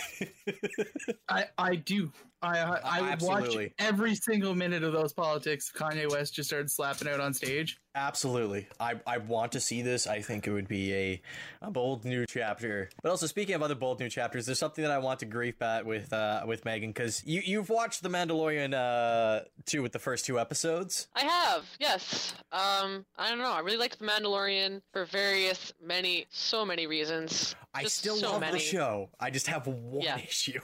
I do. I would watch Absolutely. every single minute of those politics. If Kanye West just started slapping out on stage. Absolutely. I want to see this. I think it would be a bold new chapter. But also, speaking of other bold new chapters, there's something that I want to grief at with Megan, because you've watched The Mandalorian 2 with the first 2 episodes. I have, yes. I don't know. I really liked The Mandalorian for so many reasons. I Just still so love many. the show. I just have one issue.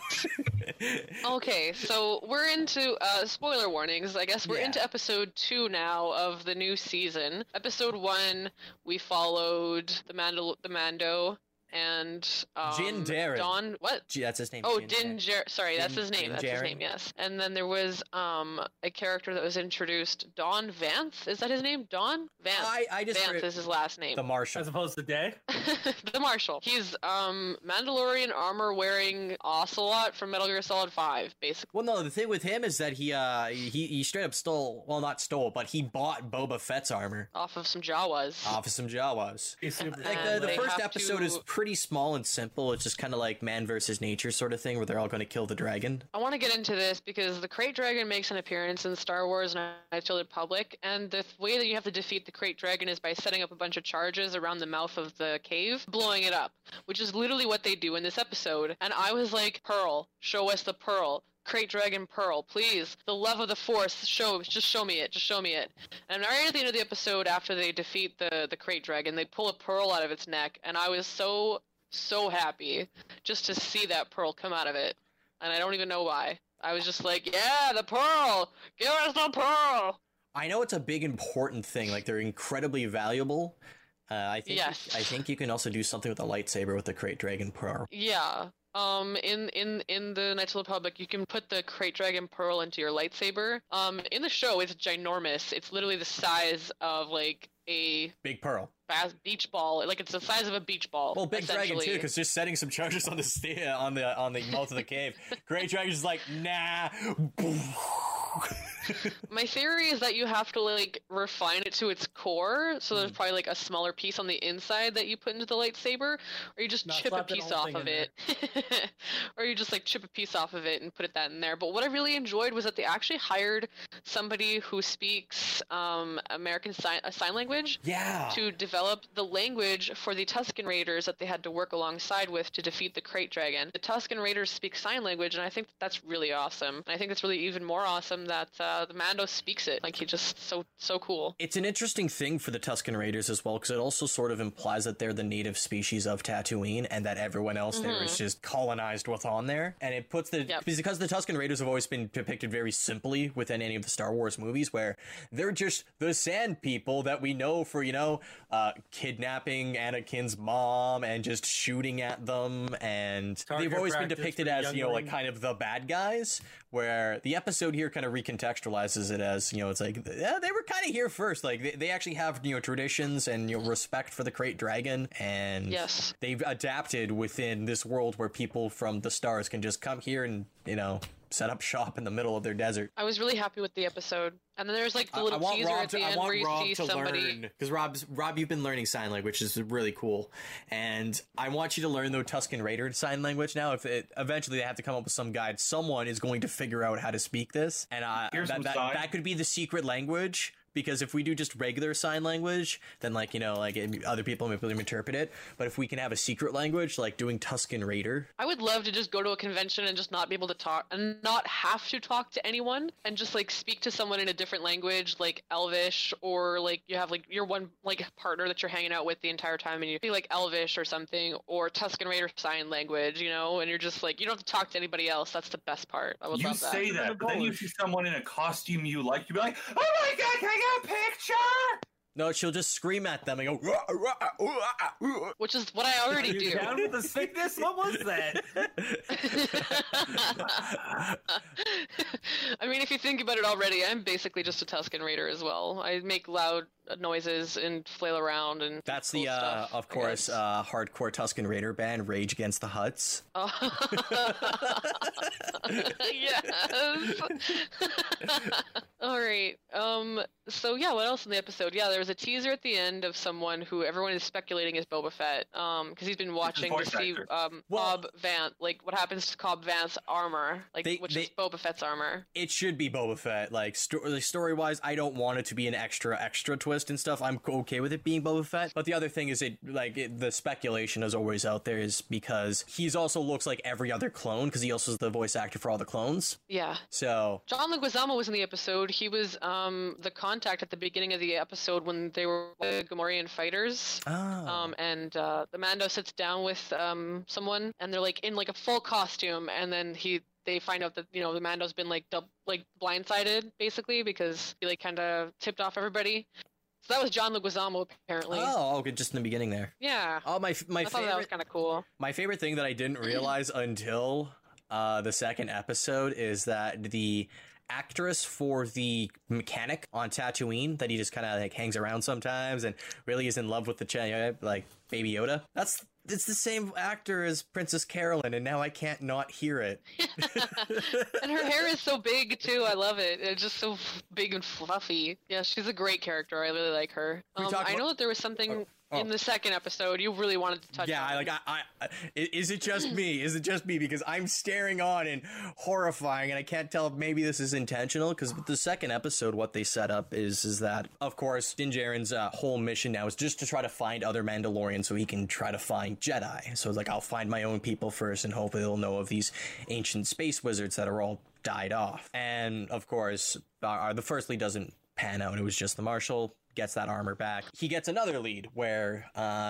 Okay, so we're into spoiler warnings. I guess we're into episode 2 now of the new season. Episode 1, we followed the Mando and Din Djarin. Don. What? That's his name. Oh, Din Djarin. Sorry, that's his name. Din That's his Djarin. name. Yes. And then there was a character that was introduced. Don Vance. Is that his name? Don Vance. I just Vance is his last name. The Marshal. As opposed to Day? The Marshal. He's Mandalorian armor wearing Ocelot from Metal Gear Solid 5, basically. Well, no, the thing with him is that he straight up stole, well, not stole, but he bought Boba Fett's armor. Off of some Jawas. Off of some Jawas. Like the they first have episode to- is pretty small and simple. It's just kind of like man versus nature sort of thing where they're all going to kill the dragon. I want to get into this because the Krayt Dragon makes an appearance in Star Wars Knights of the Republic, and the way that you have to defeat the Krayt Dragon is by setting up a bunch of charges around the mouth of the cave, blowing it up, which is literally what they do in this episode. And I was like, Pearl, show us the Pearl. Krayt Dragon Pearl, please. The love of the Force, just show me it. And right at the end of the episode, after they defeat the Krayt Dragon, they pull a pearl out of its neck, and I was so happy just to see that pearl come out of it. And I don't even know why. I was just like, yeah, the pearl! Give us the pearl! I know it's a big important thing. Like, they're incredibly valuable. I think you can also do something with a lightsaber with the Krayt Dragon Pearl. Yeah. In the Knights of the Republic, you can put the Krayt Dragon Pearl into your lightsaber. In the show, it's ginormous. It's literally the size of, like, a big pearl. Beach ball. Like, it's the size of a beach ball. Well, Big Dragon essentially. too, because they're setting some charges on the mouth of the cave. Great Dragon's just like, nah. My theory is that you have to, like, refine it to its core, so there's probably, like, a smaller piece on the inside that you put into the lightsaber, or you just Not chip a slap that piece whole off thing of in it. Or you just, like, chip a piece off of it and put that in there. But what I really enjoyed was that they actually hired somebody who speaks American sign language to develop the language for the Tusken Raiders that they had to work alongside with to defeat the Krayt Dragon. The Tusken Raiders speak sign language, and I think that's really awesome. And I think it's really even more awesome that the Mando speaks it. Like, he just so cool. It's an interesting thing for the Tusken Raiders as well, because it also sort of implies that they're the native species of Tatooine and that everyone else there is just colonized what's on there. And it puts because the Tusken Raiders have always been depicted very simply within any of the Star Wars movies, where they're just the sand people that we know for, kidnapping Anakin's mom and just shooting at them. And they've always been depicted as, like kind of the bad guys, where the episode here kind of recontextualizes it as, it's like, yeah, they were kind of here first. Like, they actually have, traditions and respect for the Krayt Dragon, and they've adapted within this world where people from the stars can just come here and, set up shop in the middle of their desert. I was really happy with the episode. And then there's, like, the little teaser at the end where you see somebody... Because Rob, you've been learning sign language, which is really cool. And I want you to learn the Tusken Raider sign language now. Eventually they have to come up with some guide. Someone is going to figure out how to speak this. And that could be the secret language. Because if we do just regular sign language, then other people may interpret it. But if we can have a secret language, like doing Tusken Raider. I would love to just go to a convention and just not be able to talk and not have to talk to anyone and just speak to someone in a different language, like Elvish, or you have your one partner that you're hanging out with the entire time and you be Elvish or something, or Tusken Raider sign language, and you're just you don't have to talk to anybody else. That's the best part. I would love that. You say that, but then you see someone in a costume you like, you'd be like, oh my god, can I a picture? No, she'll just scream at them and go, which is what I already do. Down with the sickness? What was that? I mean, if you think about it already, I'm basically just a Tusken Raider as well. I make loud noises and flail around and That's cool the, stuff, of I course, guess. hardcore Tusken Raider band, Rage Against the Huts. Yes. All right. So yeah, what else in the episode? Yeah, there was a teaser at the end of someone who everyone is speculating is Boba Fett. Because he's been watching to voice see actor. Cobb Vanth, like what happens to Cobb Vanth's armor, like which is Boba Fett's armor. It should be Boba Fett. Like story-wise, I don't want it to be an extra twist and stuff. I'm okay with it being Boba Fett. But the other thing is, the speculation is always out there is because he's also looks like every other clone because he also is the voice actor for all the clones. Yeah. So John Leguizamo was in the episode. He was the contact at the beginning of the episode when they were the Gamorrean fighters. Oh. And the Mando sits down with someone, and they're like in like a full costume, and then they find out that the Mando's been like blindsided basically because he like kind of tipped off everybody. So that was John Leguizamo apparently. Oh, okay, just in the beginning there. Yeah. Oh, my I thought that was favorite. kind of cool. My favorite thing that I didn't realize until the second episode is that the actress for the mechanic on Tatooine that he just kind of like hangs around sometimes and really is in love with like Baby Yoda. It's the same actor as Princess Carolyn, and now I can't not hear it. And her hair is so big too. I love it. It's just so big and fluffy. Yeah, she's a great character. I really like her. I know that there was something in the second episode you really wanted to touch on. Yeah, is it just me? Is it just me? Because I'm staring on and horrifying, and I can't tell if maybe this is intentional. Because with the second episode, what they set up is that, of course, Din Djarin's whole mission now is just to try to find other Mandalorians so he can try to find Jedi. So it's like, I'll find my own people first, and hopefully they'll know of these ancient space wizards that are all died off. And of course, the first lead doesn't pan out. It was just the Marshal gets that armor back. He gets another lead where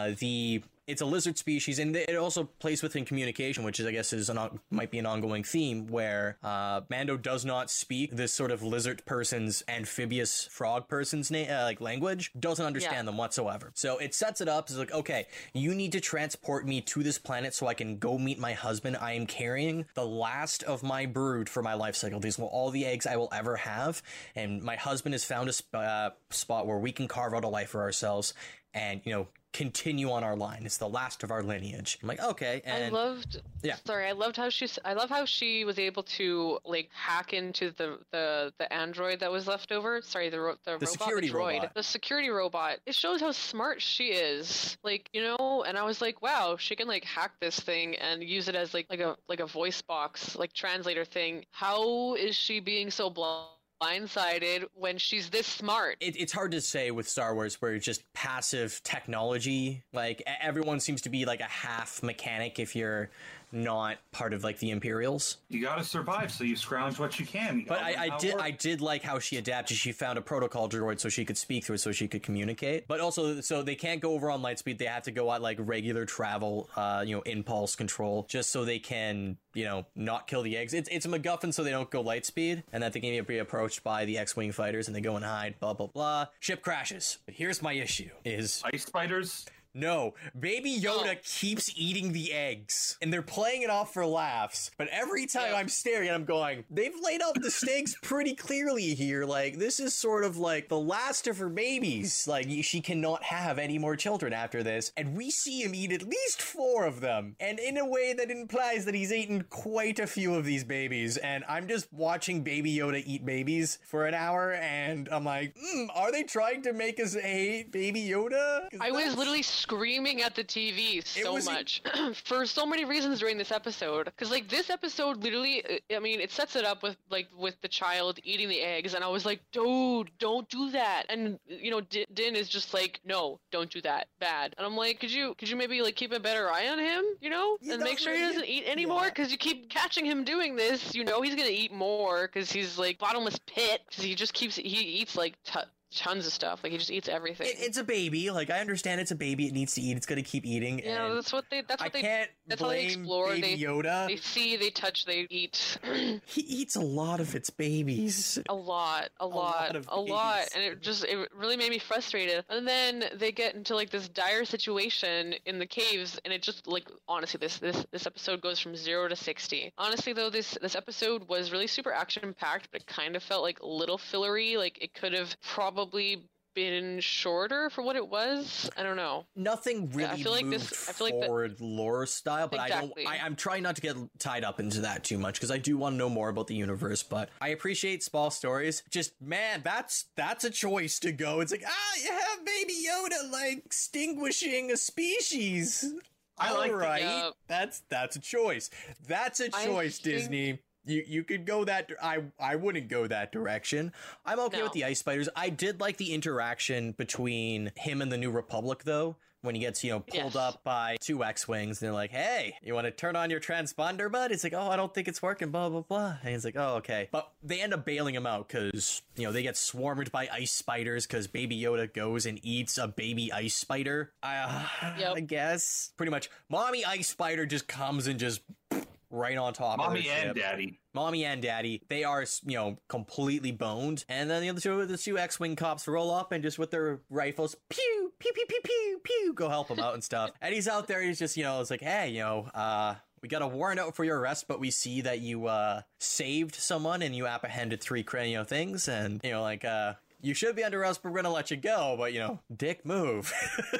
it's a lizard species, and it also plays within communication, which is, I guess, might be an ongoing theme where Mando does not speak this sort of lizard person's amphibious frog person's language, doesn't understand them whatsoever. So it sets it up as like, okay, you need to transport me to this planet so I can go meet my husband. I am carrying the last of my brood for my life cycle. These will all the eggs I will ever have, and my husband has found a spot where we can carve out a life for ourselves and continue on our line. It's the last of our lineage. I'm like, okay. And I loved how she was able to like hack into the android that was left over. Sorry, the robot, security robot. The security robot. It shows how smart she is. Like, and I was like, wow, she can like hack this thing and use it as like a voice box, like translator thing. How is she being so blindsided when she's this smart? It's hard to say with Star Wars where it's just passive technology. Like everyone seems to be like a half mechanic if you're not part of like the Imperials. You gotta survive, so you scrounge what you can. But I did like how she adapted. She found a protocol droid so she could speak through it, so she could communicate. But also, so they can't go over on light speed. They have to go at like regular travel, impulse control, just so they can, not kill the eggs. It's a MacGuffin so they don't go light speed, and that they can be approached by the X-Wing fighters, and they go and hide, blah, blah, blah. Ship crashes. But here's my issue is... Ice spiders? No, Baby Yoda keeps eating the eggs, and they're playing it off for laughs, but every time I'm staring at them going, they've laid out the stakes pretty clearly here, like, this is sort of like the last of her babies, like, she cannot have any more children after this, and we see him eat at least 4 of them, and in a way that implies that he's eaten quite a few of these babies, and I'm just watching Baby Yoda eat babies for an hour, and I'm like, are they trying to make us hate Baby Yoda? I was literally screaming at the TV so much for so many reasons during this episode. Because like this episode literally, I mean, it sets it up with the child eating the eggs, and I was like, dude, don't do that. And Din is just like, no, don't do that, bad. And I'm like, could you maybe like keep a better eye on him, and make sure he doesn't eat anymore, because you keep catching him doing this. He's gonna eat more because he's like bottomless pit, because he eats like tons of stuff. Like he just eats everything. It's a baby. Like I understand it's a baby. It needs to eat. It's gonna keep eating. Yeah, and that's what they. That's what I they. can't That's how they blame explore. Baby Yoda. They see, they touch, they eat. He eats a lot of its babies. A lot, of babies. and it really made me frustrated. And then they get into like this dire situation in the caves, and it just like honestly, this episode goes from 0 to 60. Honestly, though, this episode was really super action packed, but it kind of felt like a little fillery. Like it could have probably been shorter for what it was. I don't know. Nothing really I feel like moved this. I feel like forward lore style, but Exactly. I'm trying not to get tied up into that too much because I do want to know more about the universe. But I appreciate small stories. Just man, that's a choice to go. It's like you have Baby Yoda like extinguishing a species. I like right. That's a choice. That's a choice, Disney. You could go that. I wouldn't go that direction. I'm okay with the ice spiders. I did like the interaction between him and the New Republic, though. When he gets, pulled up by 2 X-Wings, and they're like, hey, you want to turn on your transponder, bud? He's like, oh, I don't think it's working, blah, blah, blah. And he's like, oh, okay. But they end up bailing him out because, they get swarmed by ice spiders because Baby Yoda goes and eats a baby ice spider. I guess. Pretty much. Mommy ice spider just comes and just right on top of Mommy and Daddy. Mommy and Daddy, they are, completely boned. And then the two X-Wing cops roll up and just with their rifles, pew, pew, pew, pew, pew, pew, go help him out and stuff. And he's out there, he's just, it's like, hey, we got a warrant out for your arrest, but we see that you, saved someone and you apprehended 3, things. And, you should be under arrest, but we're gonna let you go. But, dick move.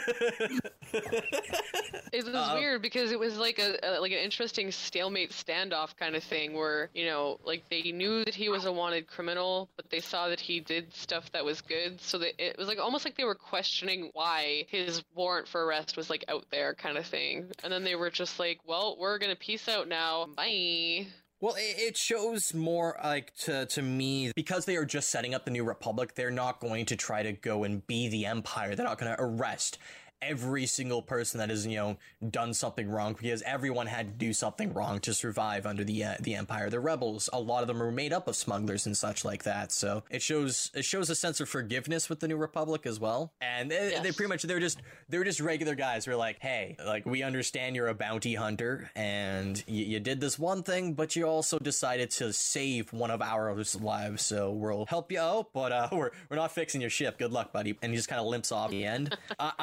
It was weird because it was like an interesting stalemate standoff kind of thing where, like they knew that he was a wanted criminal, but they saw that he did stuff that was good. So it was like almost like they were questioning why his warrant for arrest was like out there kind of thing. And then they were just like, well, we're going to peace out now. Bye. Well, it shows more like to me because they are just setting up the New Republic. They're not going to try to go and be the Empire. They're not going to arrest every single person that has, done something wrong because everyone had to do something wrong to survive under the Empire. The rebels, a lot of them were made up of smugglers and such like that. So it shows a sense of forgiveness with the New Republic as well. And they pretty much, they're just regular guys who are like, hey, like we understand you're a bounty hunter and you did this one thing, but you also decided to save one of our lives. So we'll help you out, but we're not fixing your ship. Good luck, buddy. And he just kind of limps off the end.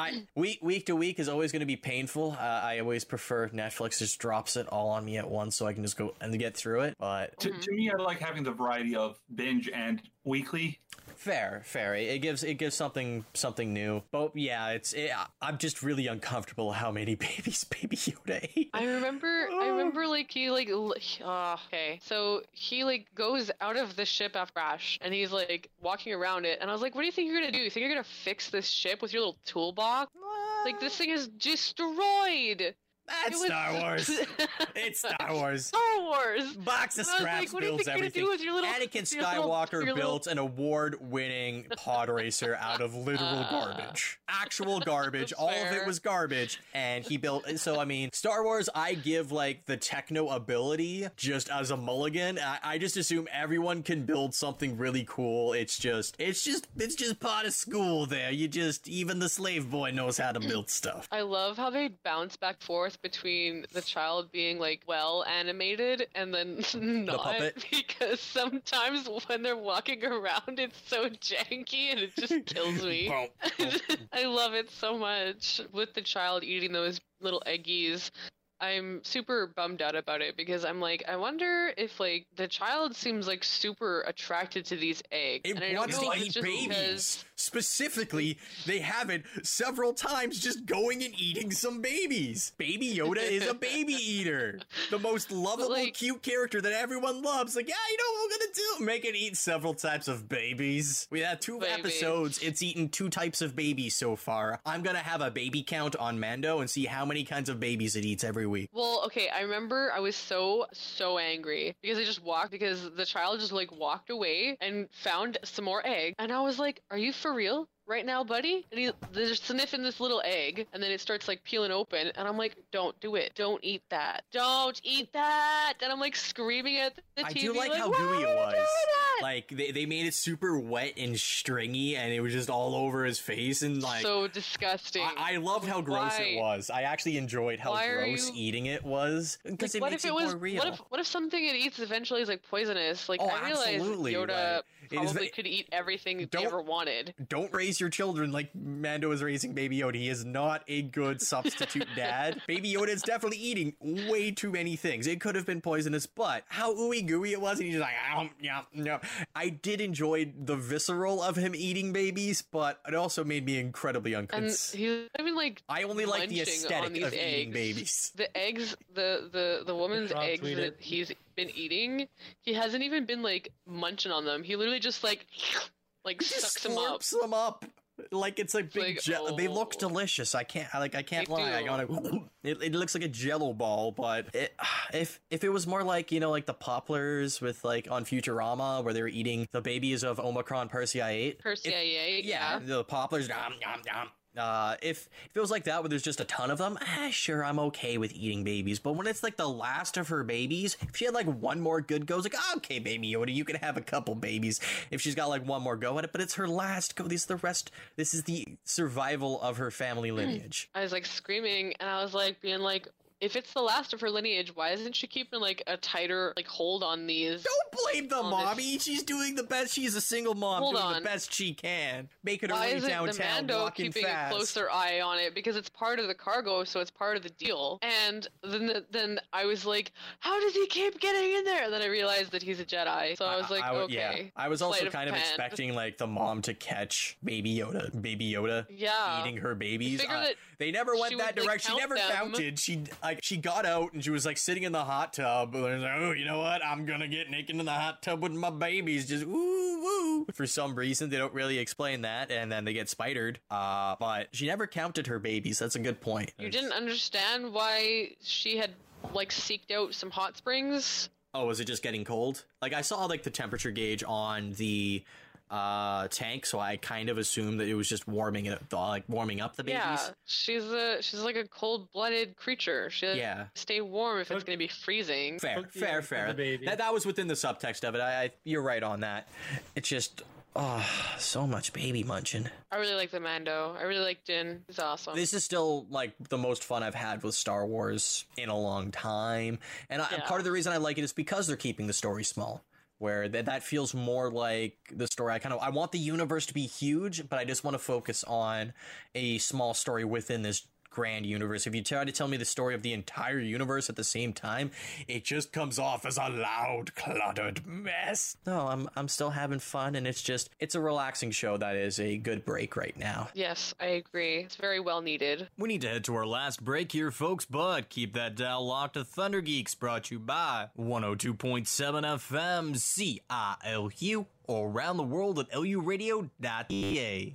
Week to week is always going to be painful. I always prefer Netflix just drops it all on me at once so I can just go and get through it. But to me, I like having the variety of binge and weekly. Fair. It gives something new. But yeah, I'm just really uncomfortable how many babies Baby Yoda ate. I remember like he like okay. So he like goes out of the ship after crash and he's like walking around it and I was like, what do you think you're gonna do? You think you're gonna fix this ship with your little toolbox? Like this thing is destroyed. That's Star Wars. It's Star Wars. Star Wars. Box of scraps builds everything. Anakin Skywalker built an award-winning pod racer out of literal garbage. Actual garbage. All of it was garbage. And he built... So, I mean, Star Wars, I give, like, the techno ability just as a mulligan. I just assume everyone can build something really cool. It's just part of school there. Even the slave boy knows how to build stuff. I love how they bounce back and forth between the child being like well animated and then not, because sometimes when they're walking around it's so janky and it just kills me. I love it so much. With the child eating those little eggies, I'm super bummed out about it because I'm like, I wonder if like the child seems like super attracted to these eggs. It wants to eat babies. Specifically, they have it several times just going and eating some babies. Baby Yoda is a baby eater. The most lovable, cute character that everyone loves. Like, yeah, you know what we're gonna do? Make it eat several types of babies. We had 2 episodes. It's eaten 2 types of babies so far. I'm gonna have a baby count on Mando and see how many kinds of babies it eats every week. Well, okay, I remember I was so angry because the child just like walked away and found some more egg. And I was like, are you for for real right now, buddy? And they're sniffing this little egg, and then it starts like peeling open, and I'm like, don't do it. Don't eat that. Don't eat that. And I'm like screaming at the TV. I do like how gooey it was. Like they made it super wet and stringy, and it was just all over his face, and like so disgusting. I loved how gross Why? it was. I actually enjoyed how gross eating it was because Like, it makes it more real. What if something it eats eventually is like poisonous? Like I realize absolutely, Yoda right. probably could eat everything they ever wanted. Don't raise your children like Mando is raising Baby Yoda. He is not a good substitute dad. Baby Yoda is definitely eating way too many things. It could have been poisonous, but how ooey gooey it was, and he's just like, yeah. I did enjoy the visceral of him eating babies, but it also made me incredibly And unconscious. he's even like I only like the munching aesthetic on these of eating eggs. babies. The eggs, the woman's Rob eggs tweeted. that he's been eating, he hasn't even been like munching on them. He literally just like sucks them up. Slurps them up. Like it's like big like, jello. They look delicious. I can't lie. I gotta. It looks like a Jello ball, but if it was more like like the Poplars with like on Futurama where they were eating the babies of Omicron Persei 8. Persei 8, yeah. The Poplars. Nom, nom, nom. If it was like that where there's just a ton of them, sure, I'm okay with eating babies. But when it's like the last of her babies, if she had like one more good go, it's like, okay, Baby Yoda, you can have a couple babies if she's got like one more go at it. But it's her last go. This is the survival of her family lineage. I was like screaming, and I was like being like, if it's the last of her lineage, why isn't she keeping like a tighter like hold on these? Don't blame the mommy. She's doing the best. She's a single mom doing the best she can, making her Why way isn't downtown, the Mando walking keeping fast. a closer eye on it, because it's part of the cargo, so it's part of the deal? And then I was like, how does he keep getting in there? And then I realized that he's a Jedi, so I was like, okay. Yeah. I was also Sleight of kind of hand. expecting like the mom to catch Baby Yoda Yeah. eating her babies. Figure that They never went she that would, like, direction. She count never them. counted. She got out and she was like sitting in the hot tub. And was like, oh, you know what? I'm gonna get naked in the hot tub with my babies. Just woo woo. For some reason, they don't really explain that, and then they get spidered. But she never counted her babies. That's a good point. You didn't understand why she had like seeked out some hot springs? Oh, was it just getting cold? Like I saw like the temperature gauge on the tank, so I kind of assumed that it was just warming up the babies. Yeah, she's like a cold-blooded creature. She'll stay warm if it's going to be freezing. Fair. That was within the subtext of it. You're right on that. It's just so much baby munching. I really like the Mando. I really like Din. He's awesome. This is still like the most fun I've had with Star Wars in a long time, and part of the reason I like it is because they're keeping the story small. Where that feels more like the story. I want the universe to be huge, but I just want to focus on a small story within this grand universe. If you try to tell me the story of the entire universe at the same time, it just comes off as a loud, cluttered mess. No, I'm still having fun, and it's a relaxing show that is a good break right now. Yes, I agree. It's very well needed. We need to head to our last break here, folks, but keep that dial locked to Thunder Geeks, brought to you by 102.7 FM CILU, or around the world at luradio.ca.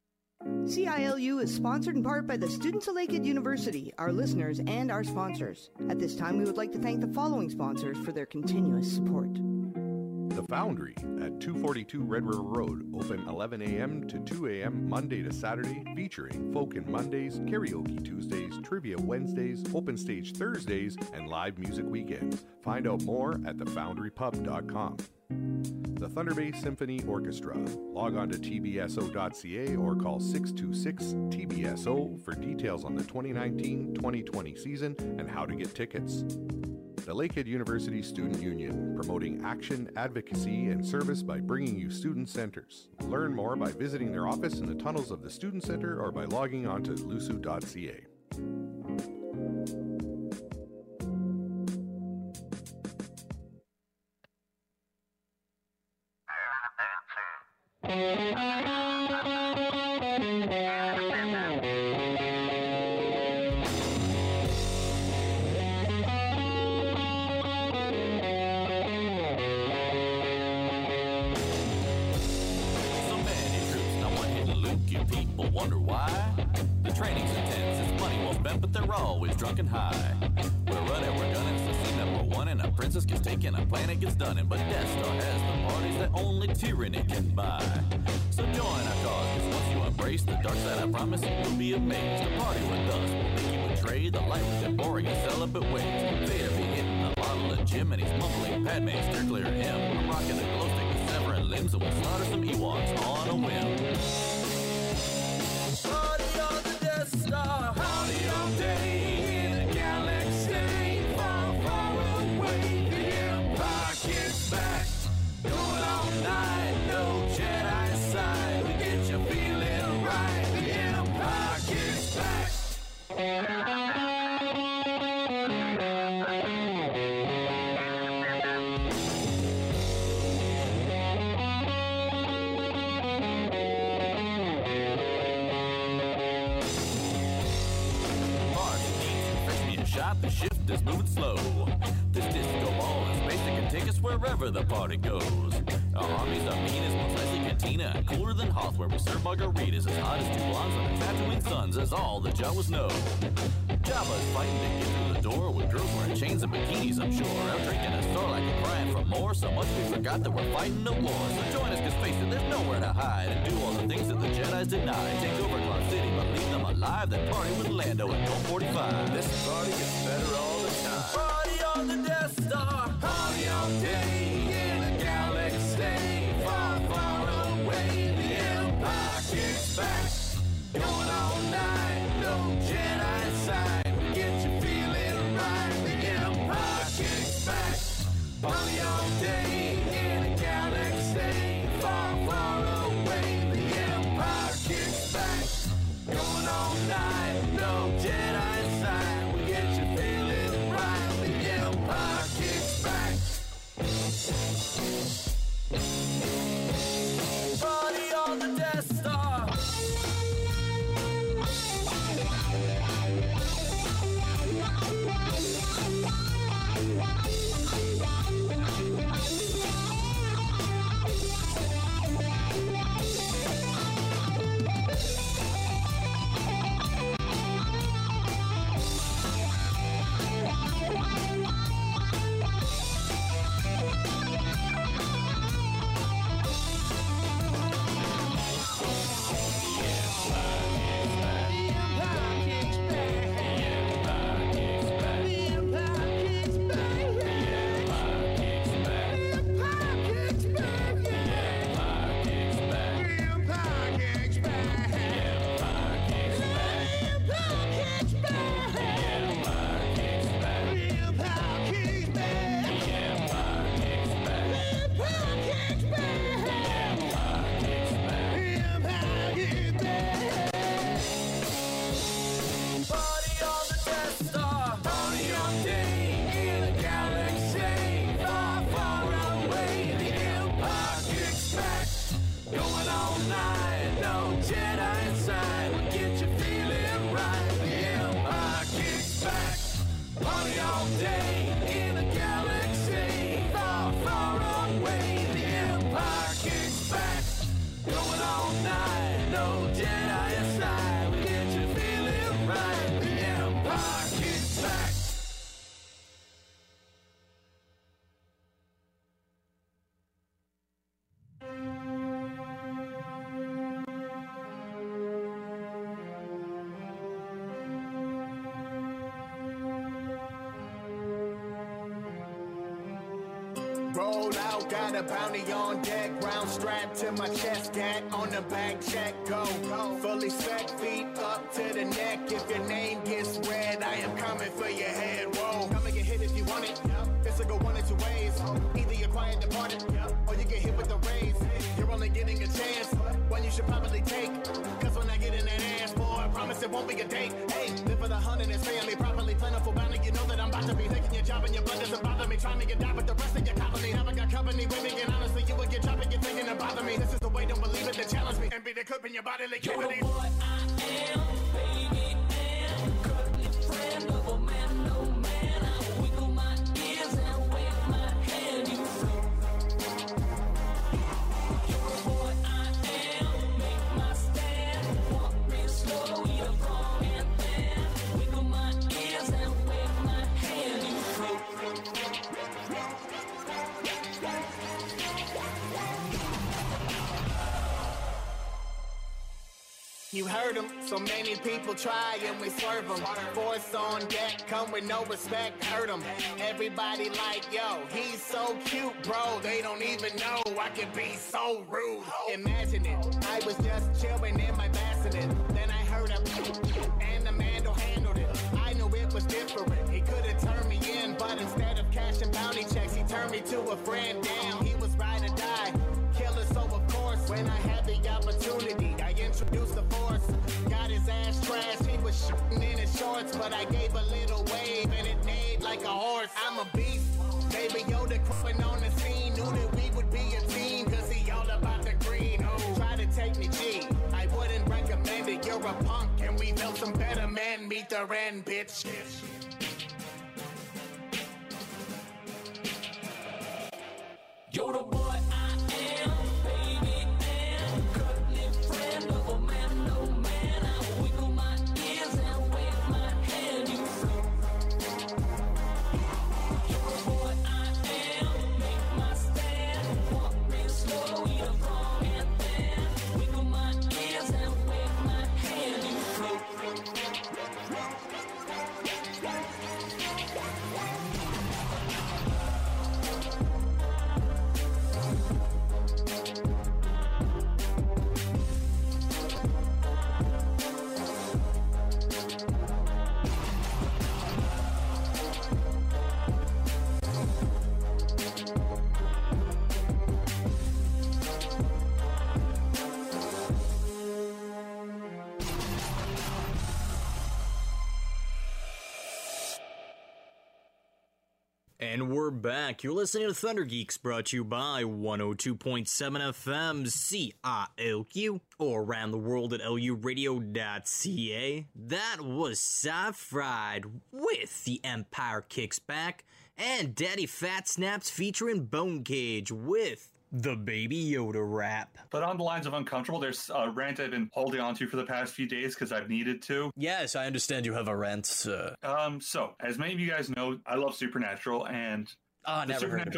CILU is sponsored in part by the students of Lakehead University, our listeners, and our sponsors. At this time, we would like to thank the following sponsors for their continuous support. The Foundry at 242 Red River Road, open 11 a.m. to 2 a.m. Monday to Saturday, featuring Folk Mondays, Karaoke Tuesdays, Trivia Wednesdays, Open Stage Thursdays, and live music weekends. Find out more at thefoundrypub.com. The Thunder Bay Symphony Orchestra. Log on to tbso.ca or call 626-TBSO for details on the 2019-2020 season and how to get tickets. The Lakehead University Student Union, promoting action, advocacy, and service by bringing you student centers. Learn more by visiting their office in the tunnels of the Student Center or by logging on to lusu.ca. Wonder why? The training's intense, it's money well spent, but they're always drunk and high. We're running, we're gunning, so scene number one, and a princess gets taken, a planet gets done, but Death Star has the parties that only tyranny can buy. So join our cause, 'cause face the dark side, I promise you'll be amazed. The party with us will make you betray the life with boring and celibate ways. Vader be hitting a bottle of Jim and he's mumbling, Padme, steer clear of him. I'm rocking a glow stick with severing limbs and we'll slaughter some Ewoks on a whim. Party on the Death Star, party all day in a galaxy far, far away. The Empire kicks back, going all night, no Jedi side. We get you feeling right. The Empire kicks back. The shift is moving slow. This disco ball is basic and take us wherever the party goes. Our armies are mean as most likely cantina and cooler than Hoth, where we serve margaritas as hot as two blondes on the Tatooine suns, as all the Jawas know. Jabba's fighting to get through the door with girls wearing chains and bikinis, I'm sure. Out drinking a Sarlacc and crying for more, so much we forgot that we're fighting a war. So join us, cause face it, there's nowhere to hide and do all the things that the Jedi's deny. Take over Clark City, but leave them alive. Then party with Lando at Gold 45. This party gets better all the time. Party on the Death Star, party all day in a galaxy far, far away. The Empire kicks back, going all night, no Jedi side. We get you feeling right. The Empire kicks back, party all day in a galaxy far, far away. The Empire kicks back, going all night, no Jedi side. We get you feeling right. The Empire kicks back. Party on the Death Star. Roll out, got a bounty on deck, round strapped to my chest, gat on the bank check, go. Fully spec, feet up to the neck. If your name gets read, I am coming for your head, whoa. Come and get hit if you want it. This'll go one of two ways. Either you're quiet departed, or you get hit with the raise. You're only getting a chance, one you should probably take. Cause when I get in that ass, boy, I promise it won't be a date. Hey, live for the hunt and it's family, properly plentiful bounty. You know that I'm about to be taking your job and your blood doesn't bother me. Trying to get down with the rest of your colony. Never got company with me, and honestly, you would get dropped and you're thinking to bother me. This is the way, don't believe it, to challenge me. And be the clip in your body like You're the boy I am, baby, and currently friend of a man, no man. I wiggle my ears and wave my hand, you flow. You're the boy I am, make my stand. Walk real slow, eat a wrong and then wiggle my ears and wave my hand, you flow. You heard him, so many people try and we swerve them. Force on deck, come with no respect, hurt him. Everybody like, yo, he's so cute, bro. They don't even know I can be so rude. Imagine it, I was just chilling in my bassinet. Then I heard a and the man handled it. I knew it was different. He could have turned me in, but instead of cashing bounty checks, he turned me to a friend. Damn, he was ride or die. Killer, so of course, when I had the opportunity, I introduced the force. Got his ass trashed, he was shooting in his shorts, but I gave a little wave and it neighed like a horse. I'm a beast, baby Yoda cruising on the scene. Knew that we would be a team, cause he all about the green. Oh, try to take me G, I wouldn't recommend it. You're a punk and we built some better men. Meet the end, bitch. You're the boy I am, baby, am. Cuddly friend of a man, no man. I wiggle my ears and wave my hand. You you're the boy I am, make my stand. Walk real slow, eat a wrong and then wiggle my ears and wave my hand. You And we're back. You're listening to Thunder Geeks, brought to you by 102.7 FM CILQ, or around the world at luradio.ca. That was Sci-Fried with The Empire Kicks Back, and Daddy Fat Snaps featuring Bone Cage with the Baby Yoda rap. But on the lines of uncomfortable, there's a rant I've been holding on to for the past few days because I've needed to. Yes, I understand you have a rant, sir. So, as many of you guys know, I love Supernatural, and the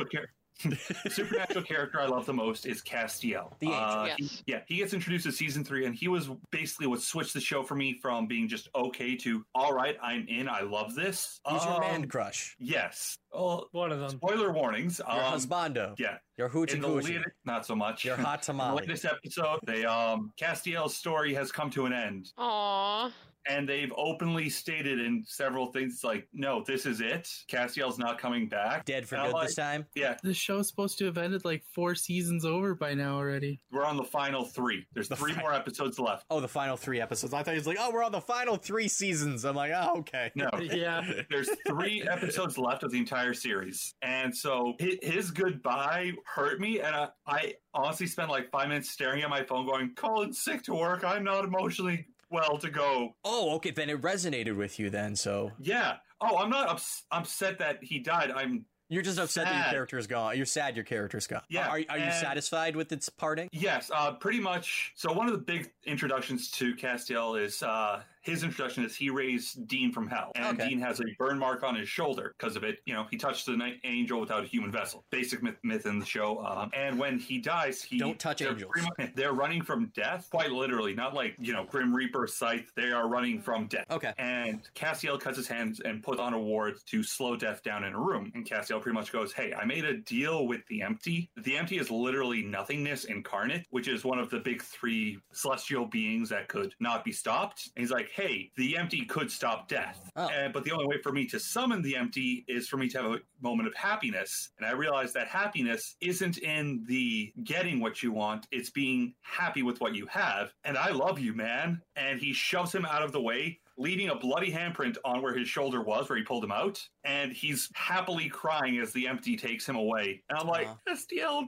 Supernatural character I love the most is Castiel. The angel. Yes. He gets introduced to season 3, and he was basically what switched the show for me from being just okay to, all right, I'm in, I love this. He's your man crush. Yes. One of them. Spoiler warnings. Your husbando. Yeah. Your hoochie coochie. Not so much. Your hot In the tamale. latest episode, Castiel's story has come to an end. Aww. And they've openly stated in several things like, no, this is it. Castiel's not coming back. Dead for And good this time? Yeah. The show's supposed to have ended like 4 seasons over by now already. We're on the final 3. There's 3 more episodes left. Oh, the final 3 episodes. I thought he was like, oh, we're on the final 3 seasons. I'm like, oh, okay. No. Yeah. There's 3 episodes left of the entire series. And so his goodbye hurt me. And I honestly spent like 5 minutes staring at my phone going, Colin's sick to work. I'm not emotionally well to go. Oh, okay. Then it resonated with you then, so. Yeah. Oh, I'm not upset that he died. You're just upset that your character is gone. You're sad your character's gone. Yeah. Are you satisfied with its parting? Yes, pretty much. So one of the big introductions to Castiel is his introduction is he raised Dean from hell. And Dean has a burn mark on his shoulder because of it. You know, he touched an angel without a human vessel. Basic myth in the show. And when he dies, don't touch angels. They're running from death, quite literally. Not like, Grim Reaper, Scythe. They are running from death. Okay. And Castiel cuts his hands and puts on a ward to slow death down in a room. And Castiel pretty much goes, hey, I made a deal with the Empty. The Empty is literally nothingness incarnate, which is one of the big 3 celestial beings that could not be stopped. And he's like, hey, the Empty could stop death. But the only way for me to summon the Empty is for me to have a moment of happiness. And I realized that happiness isn't in the getting what you want, it's being happy with what you have. And I love you, man. And he shoves him out of the way, leaving a bloody handprint on where his shoulder was, where he pulled him out. And he's happily crying as the Empty takes him away. And I'm like, Castiel,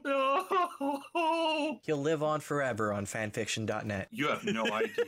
no. He'll live on forever on fanfiction.net. You have no idea.